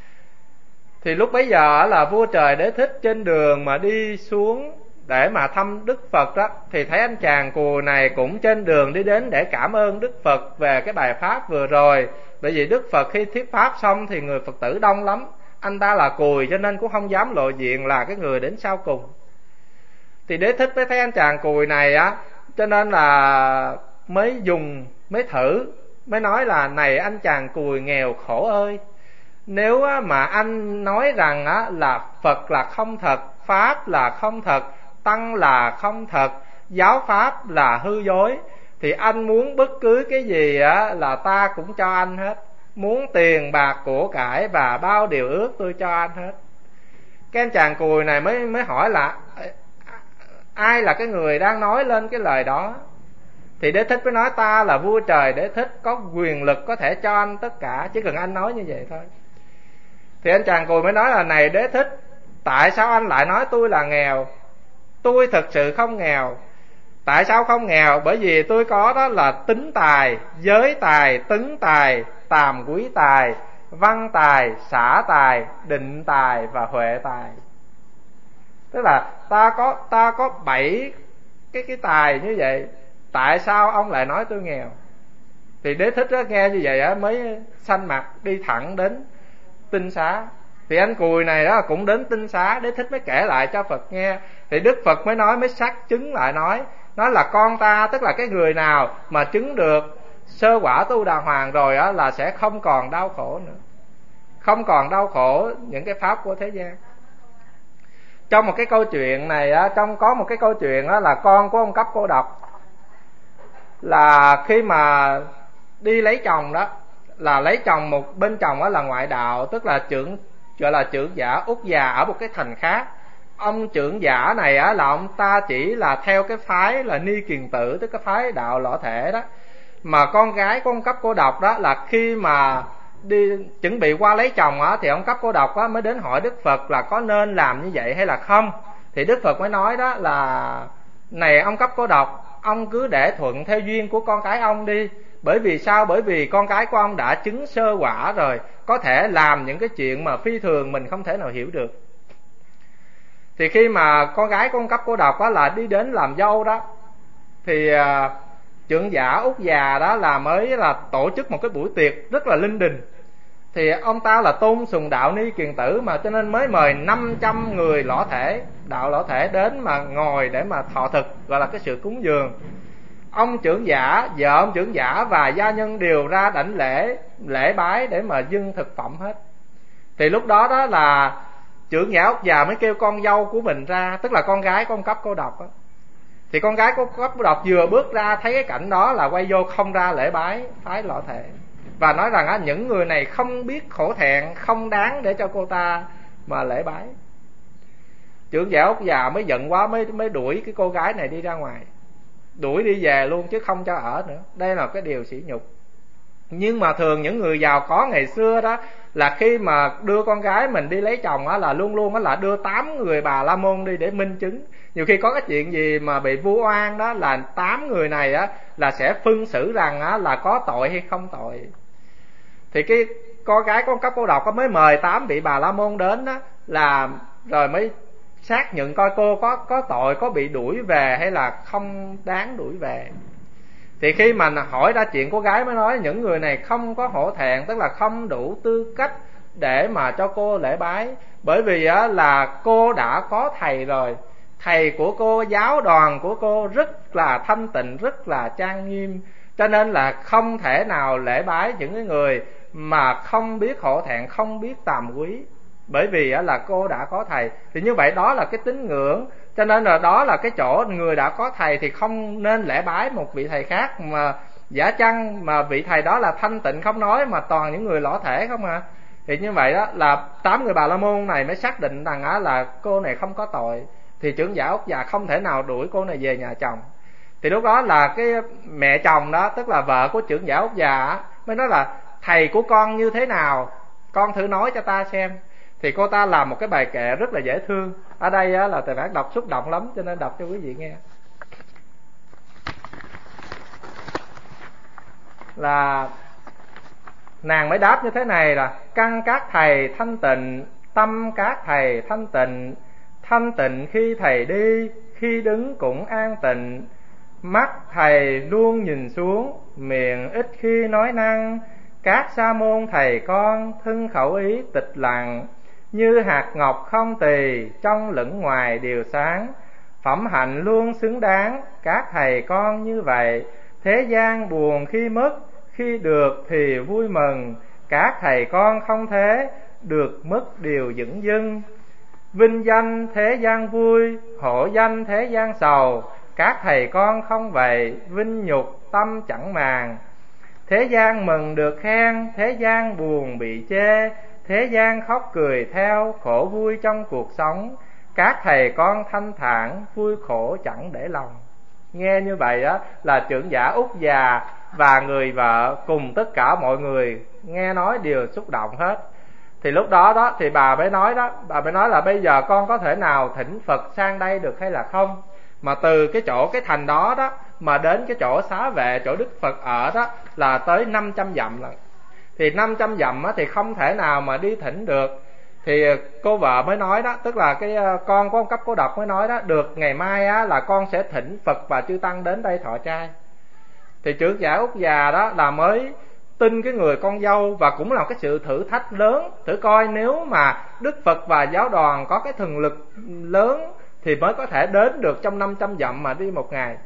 Thì lúc bấy giờ là vua Trời Đế Thích trên đường mà đi xuống để mà thăm Đức Phật đó, thì thấy anh chàng cùi này cũng trên đường đi đến để cảm ơn Đức Phật về cái bài pháp vừa rồi. Bởi vì Đức Phật khi thuyết pháp xong thì người Phật tử đông lắm, anh ta là cùi cho nên cũng không dám lộ diện là cái người đến sau cùng. Thì Đế Thích mới thấy anh chàng cùi này á, cho nên là mới thử, mới nói là: này anh chàng cùi nghèo khổ ơi, nếu mà anh nói rằng là Phật là không thật, Pháp là không thật, Tăng là không thật, giáo Pháp là hư dối, thì anh muốn bất cứ cái gì là ta cũng cho anh hết. Muốn tiền bạc của cải và bao điều ước tôi cho anh hết. Cái anh chàng cùi này mới hỏi là ai là cái người đang nói lên cái lời đó. Thì Đế Thích mới nói: ta là vua Trời Đế Thích, có quyền lực có thể cho anh tất cả, chỉ cần anh nói như vậy thôi. Thì anh chàng cùi mới nói là: này Đế Thích, tại sao anh lại nói tôi là nghèo? Tôi thật sự không nghèo. Tại sao không nghèo? Bởi vì tôi có đó là tính tài, giới tài, tấn tài, tàm quý tài, văn tài, xã tài, định tài và huệ tài. Tức là ta có 7 cái tài như vậy, tại sao ông lại nói tôi nghèo? Thì Đế Thích nghe như vậy mới xanh mặt đi thẳng đến Tinh Xá. Thì anh cùi này đó cũng đến Tinh Xá, Đế Thích mới kể lại cho Phật nghe. Thì Đức Phật mới xác chứng lại, nói là con ta, tức là cái người nào mà chứng được sơ quả Tu Đà Hoàng rồi là sẽ không còn đau khổ nữa, không còn đau khổ những cái pháp của thế gian. Trong một cái câu chuyện này có một cái câu chuyện là con của ông Cấp Cô Độc, là khi mà đi lấy chồng đó, là lấy chồng một bên chồng là ngoại đạo, tức là gọi là trưởng giả Úc già ở một cái thành khác. Ông trưởng giả này là ông ta chỉ là theo cái phái là Ni Kiền Tử, tức cái phái đạo Lỗ Thể đó. Mà con gái của ông Cấp Cô Độc đó, là khi mà đi chuẩn bị qua lấy chồng thì ông Cấp Cô Độc mới đến hỏi Đức Phật là có nên làm như vậy hay là không. Thì Đức Phật mới nói đó là: này ông Cấp Cô Độc, ông cứ để thuận theo duyên của con cái ông đi. Bởi vì sao? Bởi vì con cái của ông đã chứng sơ quả rồi, có thể làm những cái chuyện mà phi thường mình không thể nào hiểu được. Thì khi mà con gái của ông Cấp Cô Độc là đi đến làm dâu đó, thì trưởng giả Úc già đó mới là tổ chức một cái buổi tiệc rất là linh đình. Thì ông ta là tôn sùng đạo Ni Kiền Tử mà, cho nên mới mời 500 người đạo Lỗ Thể đến mà ngồi để mà thọ thực, gọi là cái sự cúng dường. Ông trưởng giả, vợ ông trưởng giả và gia nhân đều ra đảnh lễ bái để mà dâng thực phẩm hết. Thì lúc đó là trưởng giả Úc già mới kêu con dâu của mình ra, tức là con gái của ông Cấp Cô Độc đó. Thì con gái của Cấp Cô Độc vừa bước ra thấy cái cảnh đó là quay vô không ra lễ bái phái Lỗ Thể, và nói rằng những người này không biết khổ thẹn, không đáng để cho cô ta mà lễ bái. Trưởng giả Úc già mới giận quá, mới đuổi cái cô gái này đi ra ngoài, đuổi đi về luôn chứ không cho ở nữa. Đây là cái điều sỉ nhục. Nhưng mà thường những người giàu có ngày xưa đó, là khi mà đưa con gái mình đi lấy chồng là luôn luôn là đưa 8 người Bà La Môn đi để minh chứng. Nhiều khi có cái chuyện gì mà bị vu oan đó, là 8 người này là sẽ phân xử rằng là có tội hay không tội. Thì cái con gái con Cấp Cô Độc mới mời 8 vị Bà La Môn đến đó, là rồi mới xác nhận coi cô có tội, có bị đuổi về hay là không đáng đuổi về. Thì khi mà hỏi ra chuyện, cô gái mới nói những người này không có hổ thẹn, tức là không đủ tư cách để mà cho cô lễ bái. Bởi vì là cô đã có thầy rồi, thầy của cô, giáo đoàn của cô rất là thanh tịnh, rất là trang nghiêm, cho nên là không thể nào lễ bái những cái người mà không biết hổ thẹn, không biết tàm quý. Bởi vì là cô đã có thầy. Thì như vậy đó là cái tín ngưỡng. Cho nên là đó là cái chỗ người đã có thầy thì không nên lễ bái một vị thầy khác. Mà giả chăng mà vị thầy đó là thanh tịnh không nói, mà toàn những người Lỗ Thể không à. Thì như vậy đó là 8 người Bà La Môn này mới xác định rằng là cô này không có tội. Thì trưởng giả Úc già không thể nào đuổi cô này về nhà chồng. Thì lúc đó là cái mẹ chồng đó, tức là vợ của trưởng giả Úc già á, mới nói là thầy của con như thế nào, con thử nói cho ta xem. Thì cô ta làm một cái bài kệ rất là dễ thương. Ở đây á, là Từ Mãn đọc xúc động lắm, cho nên đọc cho quý vị nghe. Là nàng mới đáp như thế này là: căn các thầy thanh tịnh, tâm các thầy thanh tịnh, thanh tịnh khi thầy đi, khi đứng cũng an tịnh. Mắt thầy luôn nhìn xuống, miệng ít khi nói năng. Các sa môn thầy con, thân khẩu ý tịch lặng. Như hạt ngọc không tì, trong lẫn ngoài đều sáng. Phẩm hạnh luôn xứng đáng, các thầy con như vậy. Thế gian buồn khi mất, khi được thì vui mừng. Các thầy con không thế, được mất điều dửng dưng. Vinh danh thế gian vui, hổ danh thế gian sầu. Các thầy con không vậy, vinh nhục tâm chẳng màng. Thế gian mừng được khen, thế gian buồn bị chê. Thế gian khóc cười theo, khổ vui trong cuộc sống. Các thầy con thanh thản, vui khổ chẳng để lòng. Nghe như vậy á, là trưởng giả Úc già và người vợ cùng tất cả mọi người nghe nói đều xúc động hết. Thì lúc đó đó thì bà mới nói là bây giờ con có thể nào thỉnh Phật sang đây được hay là không? Mà từ cái chỗ cái thành đó đó mà đến cái chỗ xá vệ, chỗ Đức Phật ở đó là tới 500 dặm lận. Thì 500 dặm á, thì không thể nào mà đi thỉnh được. Thì cô vợ mới nói đó, tức là cái con của ông Cấp Cô Độc mới nói đó, được ngày mai á, là con sẽ thỉnh Phật và chư tăng đến đây thọ trai. Thì trưởng giả Úc già đó là mới tin cái người con dâu, và cũng là cái sự thử thách lớn, thử coi nếu mà Đức Phật và giáo đoàn có cái thần lực lớn thì mới có thể đến được trong 500 dặm mà đi một ngày.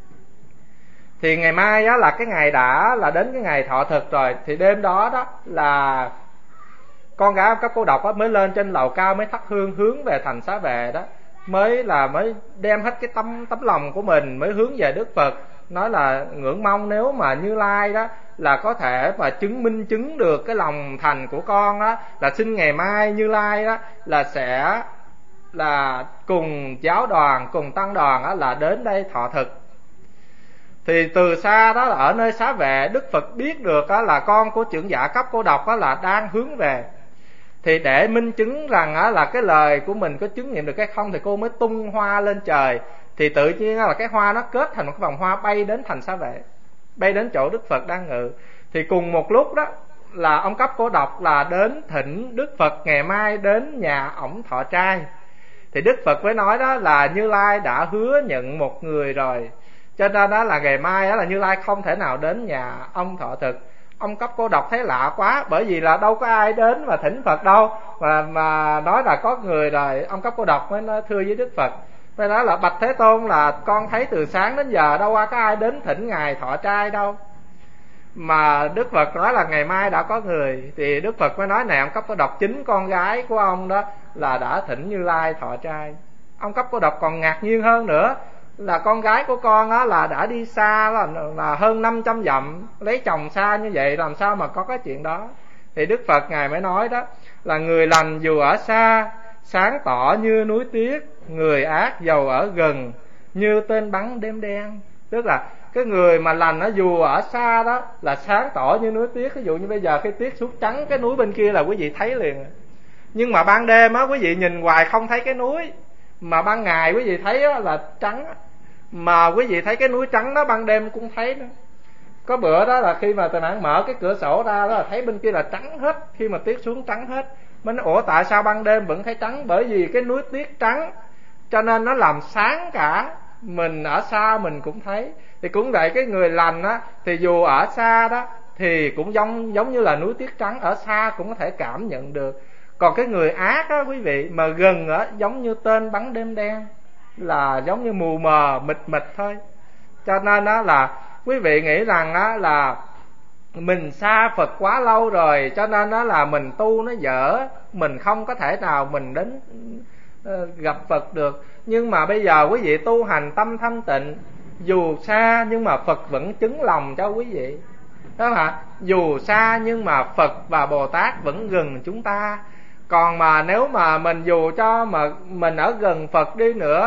Thì ngày mai á, là cái ngày đã là đến cái ngày thọ thực rồi. Thì đêm đó đó là con gái các cô độc mới lên trên lầu cao, mới thắp hương hướng về thành xá vệ đó, mới đem hết cái tấm lòng của mình mới hướng về Đức Phật, nói là ngưỡng mong nếu mà Như Lai đó là có thể mà chứng được cái lòng thành của con đó, là xin ngày mai Như Lai đó là sẽ là cùng giáo đoàn, cùng tăng đoàn đó là đến đây thọ thực. Thì từ xa đó là ở nơi xá vệ, Đức Phật biết được đó là con của trưởng giả Cấp Cô Độc đó là đang hướng về. Thì để minh chứng rằng đó là cái lời của mình có chứng nghiệm được hay không, thì cô mới tung hoa lên trời. Thì tự nhiên là cái hoa nó kết thành một cái vòng hoa bay đến thành xá vệ, bay đến chỗ Đức Phật đang ngự. Thì cùng một lúc đó là ông Cấp Cô Độc là đến thỉnh Đức Phật ngày mai đến nhà ổng thọ trai. Thì Đức Phật mới nói đó là Như Lai đã hứa nhận một người rồi, cho nên đó là ngày mai đó là Như Lai không thể nào đến nhà ông thọ thực. Ông Cấp Cô Độc thấy lạ quá, bởi vì là đâu có ai đến mà thỉnh Phật đâu, mà nói là có người rồi. Ông Cấp Cô Độc mới nói thưa với Đức Phật, mới nói là bạch Thế Tôn, là con thấy từ sáng đến giờ đâu có ai đến thỉnh ngài thọ trai đâu, mà Đức Phật nói là ngày mai đã có người. Thì Đức Phật mới nói này ông Cấp Cô Độc, chính con gái của ông đó là đã thỉnh Như Lai thọ trai. Ông Cấp Cô Độc còn ngạc nhiên hơn nữa, là con gái của con á là đã đi xa là hơn 500 dặm, lấy chồng xa như vậy, làm sao mà có cái chuyện đó. Thì Đức Phật ngài mới nói đó là người lành dù ở xa, sáng tỏ như núi tuyết. Người ác dầu ở gần, như tên bắn đêm đen. Tức là cái người mà lành ở dù ở xa đó là sáng tỏ như núi tuyết. Ví dụ như bây giờ khi tuyết xuống trắng cái núi bên kia là quý vị thấy liền. Nhưng mà ban đêm á quý vị nhìn hoài không thấy cái núi, mà ban ngày quý vị thấy á là trắng. Mà quý vị thấy cái núi trắng đó ban đêm cũng thấy nữa. Có bữa đó là khi mà Từ Mãn mở cái cửa sổ ra đó là thấy bên kia là trắng hết, khi mà tuyết xuống trắng hết. Mới nói ủa tại sao ban đêm vẫn thấy trắng? Bởi vì cái núi tuyết trắng cho nên nó làm sáng cả, mình ở xa mình cũng thấy. Thì cũng vậy, cái người lành á thì dù ở xa đó thì cũng giống như là núi tuyết trắng, ở xa cũng có thể cảm nhận được. Còn cái người ác á quý vị, mà gần á giống như tên bắn đêm đen, là giống như mù mờ mịt mịt thôi. Cho nên đó là quý vị nghĩ rằng á là mình xa Phật quá lâu rồi, cho nên đó là mình tu nó dở, mình không có thể nào mình đến gặp Phật được. Nhưng mà bây giờ quý vị tu hành tâm thanh tịnh, dù xa nhưng mà Phật vẫn chứng lòng cho quý vị, đó hả? Dù xa nhưng mà Phật và Bồ Tát vẫn gần chúng ta. Còn mà nếu mà mình dù cho mà mình ở gần Phật đi nữa,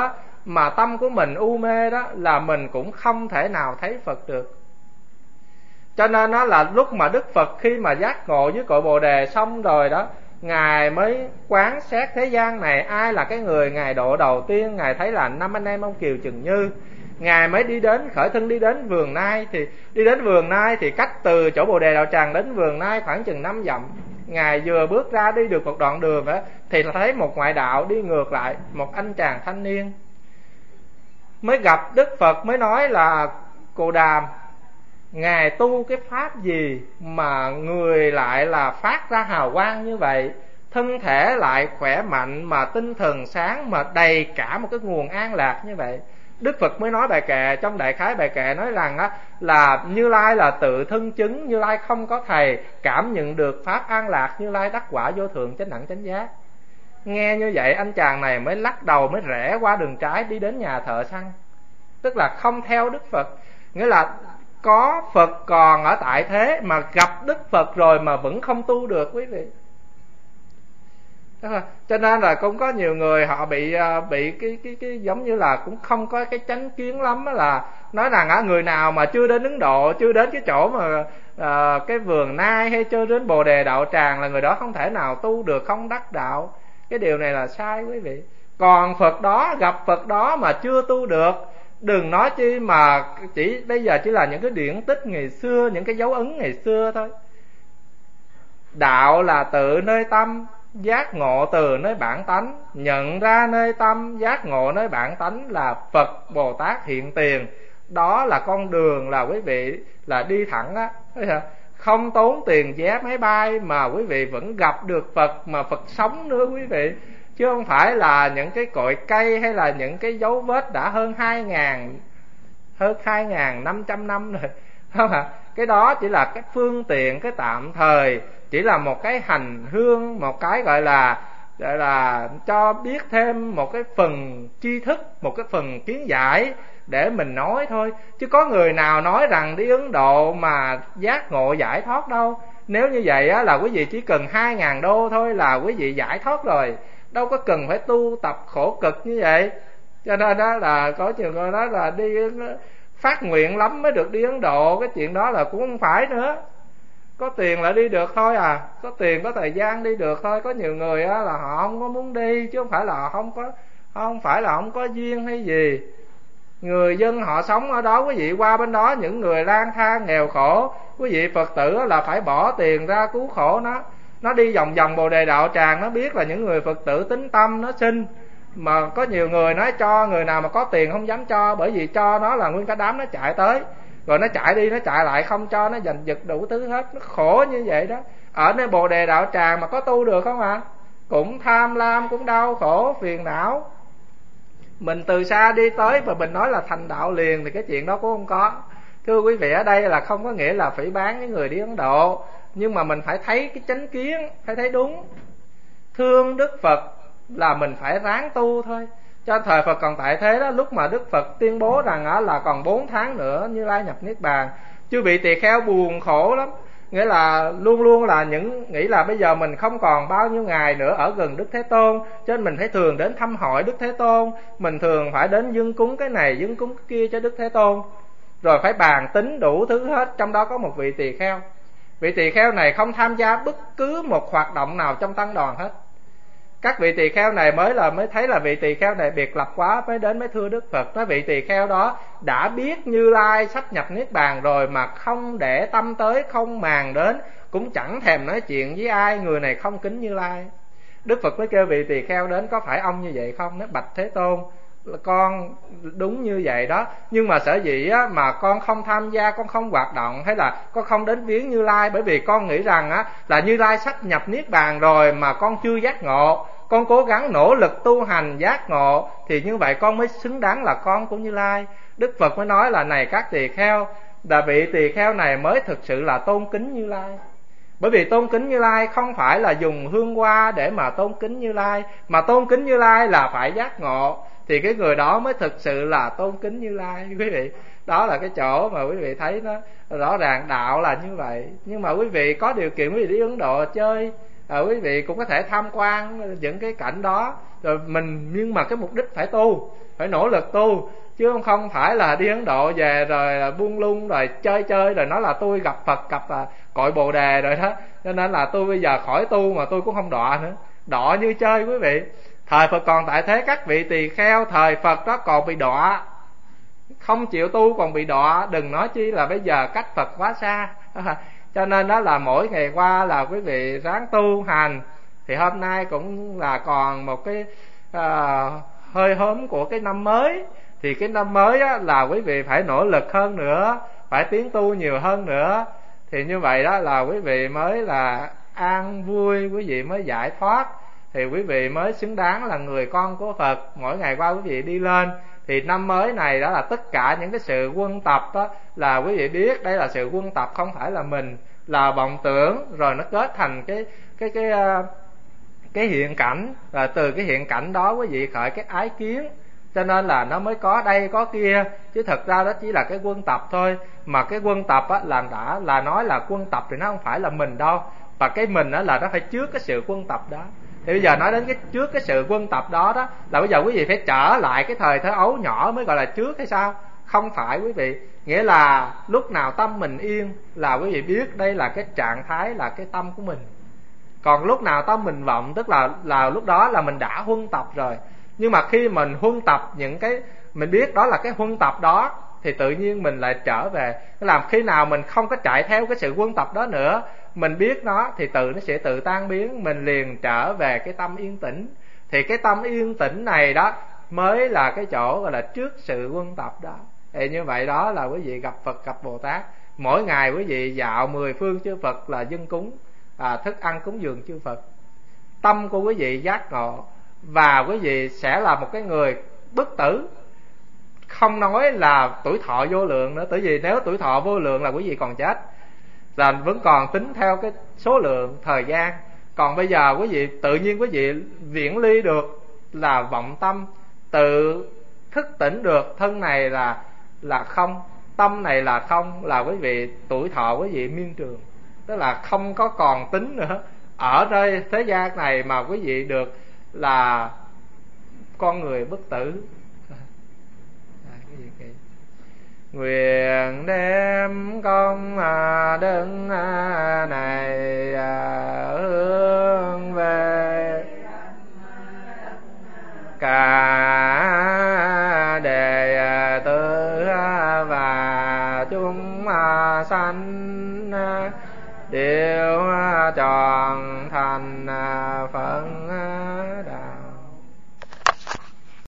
mà tâm của mình u mê đó, là mình cũng không thể nào thấy Phật được. Cho nên nó là lúc mà Đức Phật khi mà giác ngộ với cội Bồ Đề xong rồi đó, Ngài mới quán xét thế gian này ai là cái người Ngài độ đầu tiên. Ngài thấy là 5 anh em ông Kiều Trừng Như. Ngài mới đi đến, khởi thân đi đến Vườn Nai. Thì đi đến Vườn Nai thì cách từ chỗ Bồ Đề Đạo Tràng đến Vườn Nai khoảng chừng 5 dặm. Ngài vừa bước ra đi được một đoạn đường đó, thì thấy một ngoại đạo đi ngược lại, một anh chàng thanh niên. Mới gặp Đức Phật mới nói là: Cù Đàm, Ngài tu cái pháp gì mà người lại là phát ra hào quang như vậy, thân thể lại khỏe mạnh, mà tinh thần sáng, mà đầy cả một cái nguồn an lạc như vậy? Đức Phật mới nói bài kệ, trong đại khái bài kệ nói rằng á, là Như Lai là tự thân chứng, Như Lai không có thầy, cảm nhận được pháp an lạc, Như Lai đắc quả vô thượng chánh đẳng chánh giác. Nghe như vậy anh chàng này mới lắc đầu, mới rẽ qua đường trái đi đến nhà thợ săn. Tức là không theo Đức Phật. Nghĩa là có Phật còn ở tại thế mà gặp Đức Phật rồi mà vẫn không tu được quý vị. Cho nên là cũng có nhiều người họ bị cái giống như là cũng không có cái chánh kiến lắm, là nói rằng người nào mà chưa đến Ấn Độ, chưa đến cái chỗ mà cái Vườn Nai hay chưa đến Bồ Đề Đạo Tràng là người đó không thể nào tu được, không đắc đạo. Cái điều này là sai quý vị. Còn Phật đó, gặp Phật đó mà chưa tu được, đừng nói chi mà bây giờ chỉ là những cái điển tích ngày xưa, những cái dấu ấn ngày xưa thôi. Đạo là tự nơi tâm, giác ngộ từ nơi bản tánh, nhận ra nơi tâm, giác ngộ nơi bản tánh là Phật Bồ Tát hiện tiền. Đó là con đường là quý vị là đi thẳng á, không tốn tiền vé máy bay mà quý vị vẫn gặp được Phật, mà Phật sống nữa quý vị, chứ không phải là những cái cội cây hay là những cái dấu vết đã hơn 2.500 năm rồi, không ạ? Cái đó chỉ là cái phương tiện, cái tạm thời, chỉ là một cái hành hương, một cái gọi là cho biết thêm một cái phần tri thức, một cái phần kiến giải để mình nói thôi. Chứ có người nào nói rằng đi Ấn Độ mà giác ngộ giải thoát đâu. Nếu như vậy á, là quý vị chỉ cần 2.000 đô thôi là quý vị giải thoát rồi, đâu có cần phải tu tập khổ cực như vậy. Cho nên đó là có nhiều người nói là đi phát nguyện lắm mới được đi Ấn Độ. Cái chuyện đó là cũng không phải nữa. Có tiền là đi được thôi à, có tiền có thời gian đi được thôi. Có nhiều người á là họ không có muốn đi, chứ không phải là không phải là không có duyên hay gì. Người dân họ sống ở đó, quý vị qua bên đó những người lang thang nghèo khổ, quý vị Phật tử là phải bỏ tiền ra cứu khổ nó đi vòng vòng Bồ Đề Đạo Tràng, nó biết là những người Phật tử tính tâm nó xin. Mà có nhiều người nói cho, người nào mà có tiền không dám cho, bởi vì cho nó là nguyên cả đám nó chạy tới, rồi nó chạy đi nó chạy lại không cho, nó giành giật đủ thứ hết. Nó khổ như vậy đó. Ở nơi Bồ Đề Đạo Tràng mà có tu được không ạ? Cũng tham lam, cũng đau khổ phiền não. Mình từ xa đi tới và mình nói là thành đạo liền thì cái chuyện đó cũng không có. Thưa quý vị, ở đây là không có nghĩa là phỉ báng với người đi Ấn Độ, nhưng mà mình phải thấy cái chánh kiến, phải thấy đúng. Thương Đức Phật là mình phải ráng tu thôi. Cho thời Phật còn tại thế đó, lúc mà Đức Phật tuyên bố rằng là còn 4 tháng nữa Như Lai nhập Niết Bàn, chư vị tỳ kheo buồn khổ lắm. Nghĩa là luôn luôn là nghĩ là bây giờ mình không còn bao nhiêu ngày nữa ở gần Đức Thế Tôn, cho nên mình phải thường đến thăm hỏi Đức Thế Tôn, mình thường phải đến dâng cúng cái này dâng cúng cái kia cho Đức Thế Tôn, rồi phải bàn tính đủ thứ hết. Trong đó có một vị tỳ kheo. Vị tỳ kheo này không tham gia bất cứ một hoạt động nào trong tăng đoàn hết. Các vị tỳ kheo này mới thấy là vị tỳ kheo này biệt lập quá, mới đến mới thưa Đức Phật. Nói vị tỳ kheo đó đã biết Như Lai sắp nhập Niết Bàn rồi mà không để tâm tới, không màng đến, cũng chẳng thèm nói chuyện với ai, người này không kính Như Lai. Đức Phật mới kêu vị tỳ kheo đến: có phải ông như vậy không? Nói: bạch Thế Tôn, con đúng như vậy đó, nhưng mà sở dĩ á, mà con không tham gia, con không hoạt động, hay là con không đến viếng Như Lai, bởi vì con nghĩ rằng á, là Như Lai sắp nhập Niết Bàn rồi mà con chưa giác ngộ. Con cố gắng nỗ lực tu hành giác ngộ thì như vậy con mới xứng đáng là con của Như Lai. Đức Phật mới nói là: này các tỳ kheo, là vị tỳ kheo này mới thực sự là tôn kính Như Lai. Bởi vì tôn kính Như Lai không phải là dùng hương hoa để mà tôn kính Như Lai, mà tôn kính Như Lai là phải giác ngộ, thì cái người đó mới thực sự là tôn kính Như Lai. Quý vị, đó là cái chỗ mà quý vị thấy nó rõ ràng đạo là như vậy. Nhưng mà quý vị có điều kiện quý vị đi Ấn Độ chơi, quý vị cũng có thể tham quan những cái cảnh đó, rồi mình, nhưng mà cái mục đích phải tu, phải nỗ lực tu, chứ không phải là đi Ấn Độ về rồi là buông lung rồi chơi chơi rồi nói là tôi gặp Phật gặp cội Bồ Đề rồi đó, cho nên là tôi bây giờ khỏi tu mà tôi cũng không đọa nữa. Đọa như chơi quý vị. Thời Phật còn tại thế, các vị tỳ kheo thời Phật đó còn bị đọa, không chịu tu còn bị đọa, đừng nói chi là bây giờ cách Phật quá xa. Cho nên đó là mỗi ngày qua là quý vị ráng tu hành. Thì hôm nay cũng là còn một cái hơi hớm của cái năm mới. Thì cái năm mới á, là quý vị phải nỗ lực hơn nữa, phải tiến tu nhiều hơn nữa. Thì như vậy đó là quý vị mới là an vui, quý vị mới giải thoát, thì quý vị mới xứng đáng là người con của Phật. Mỗi ngày qua quý vị đi lên. Thì năm mới này đó là tất cả những cái sự quân tập đó, là quý vị biết đây là sự quân tập, không phải là mình, là vọng tưởng, rồi nó kết thành cái hiện cảnh, và từ cái hiện cảnh đó quý vị khởi cái ái kiến, cho nên là nó mới có đây có kia, chứ thật ra đó chỉ là cái quân tập thôi. Mà cái quân tập á, là nói là quân tập thì nó không phải là mình đâu, và cái mình á là nó phải trước cái sự quân tập đó. Thì bây giờ nói đến trước cái sự quân tập đó đó, là bây giờ quý vị phải trở lại cái thời thơ ấu nhỏ mới gọi là trước hay sao? Không phải quý vị. Nghĩa là lúc nào tâm mình yên là quý vị biết đây là cái trạng thái, là cái tâm của mình. Còn lúc nào tâm mình vọng, tức là lúc đó là mình đã huân tập rồi. Nhưng mà khi mình huân tập những cái mình biết đó là cái huân tập đó, thì tự nhiên mình lại trở về. Làm khi nào mình không có chạy theo cái sự huân tập đó nữa, mình biết nó thì nó sẽ tự tan biến, mình liền trở về cái tâm yên tĩnh. Thì cái tâm yên tĩnh này đó mới là cái chỗ gọi là trước sự huân tập đó. Thì như vậy đó là quý vị gặp Phật gặp Bồ Tát. Mỗi ngày quý vị dạo 10 phương chư Phật là dâng cúng thức ăn cúng dường chư Phật. Tâm của quý vị giác ngộ, và quý vị sẽ là một cái người bất tử. Không nói là tuổi thọ vô lượng nữa, tại vì nếu tuổi thọ vô lượng là quý vị còn chết, là vẫn còn tính theo cái số lượng thời gian. Còn bây giờ quý vị tự nhiên quý vị viễn ly được là vọng tâm, tự thức tỉnh được thân này là không, tâm này là không, là quý vị tuổi thọ quý vị miên trường, tức là không có còn tính nữa. Ở đây thế gian này mà quý vị được là con người bất tử. Nguyện đem công đức này hướng về cả đệ tử và chúng sanh đều tròn thành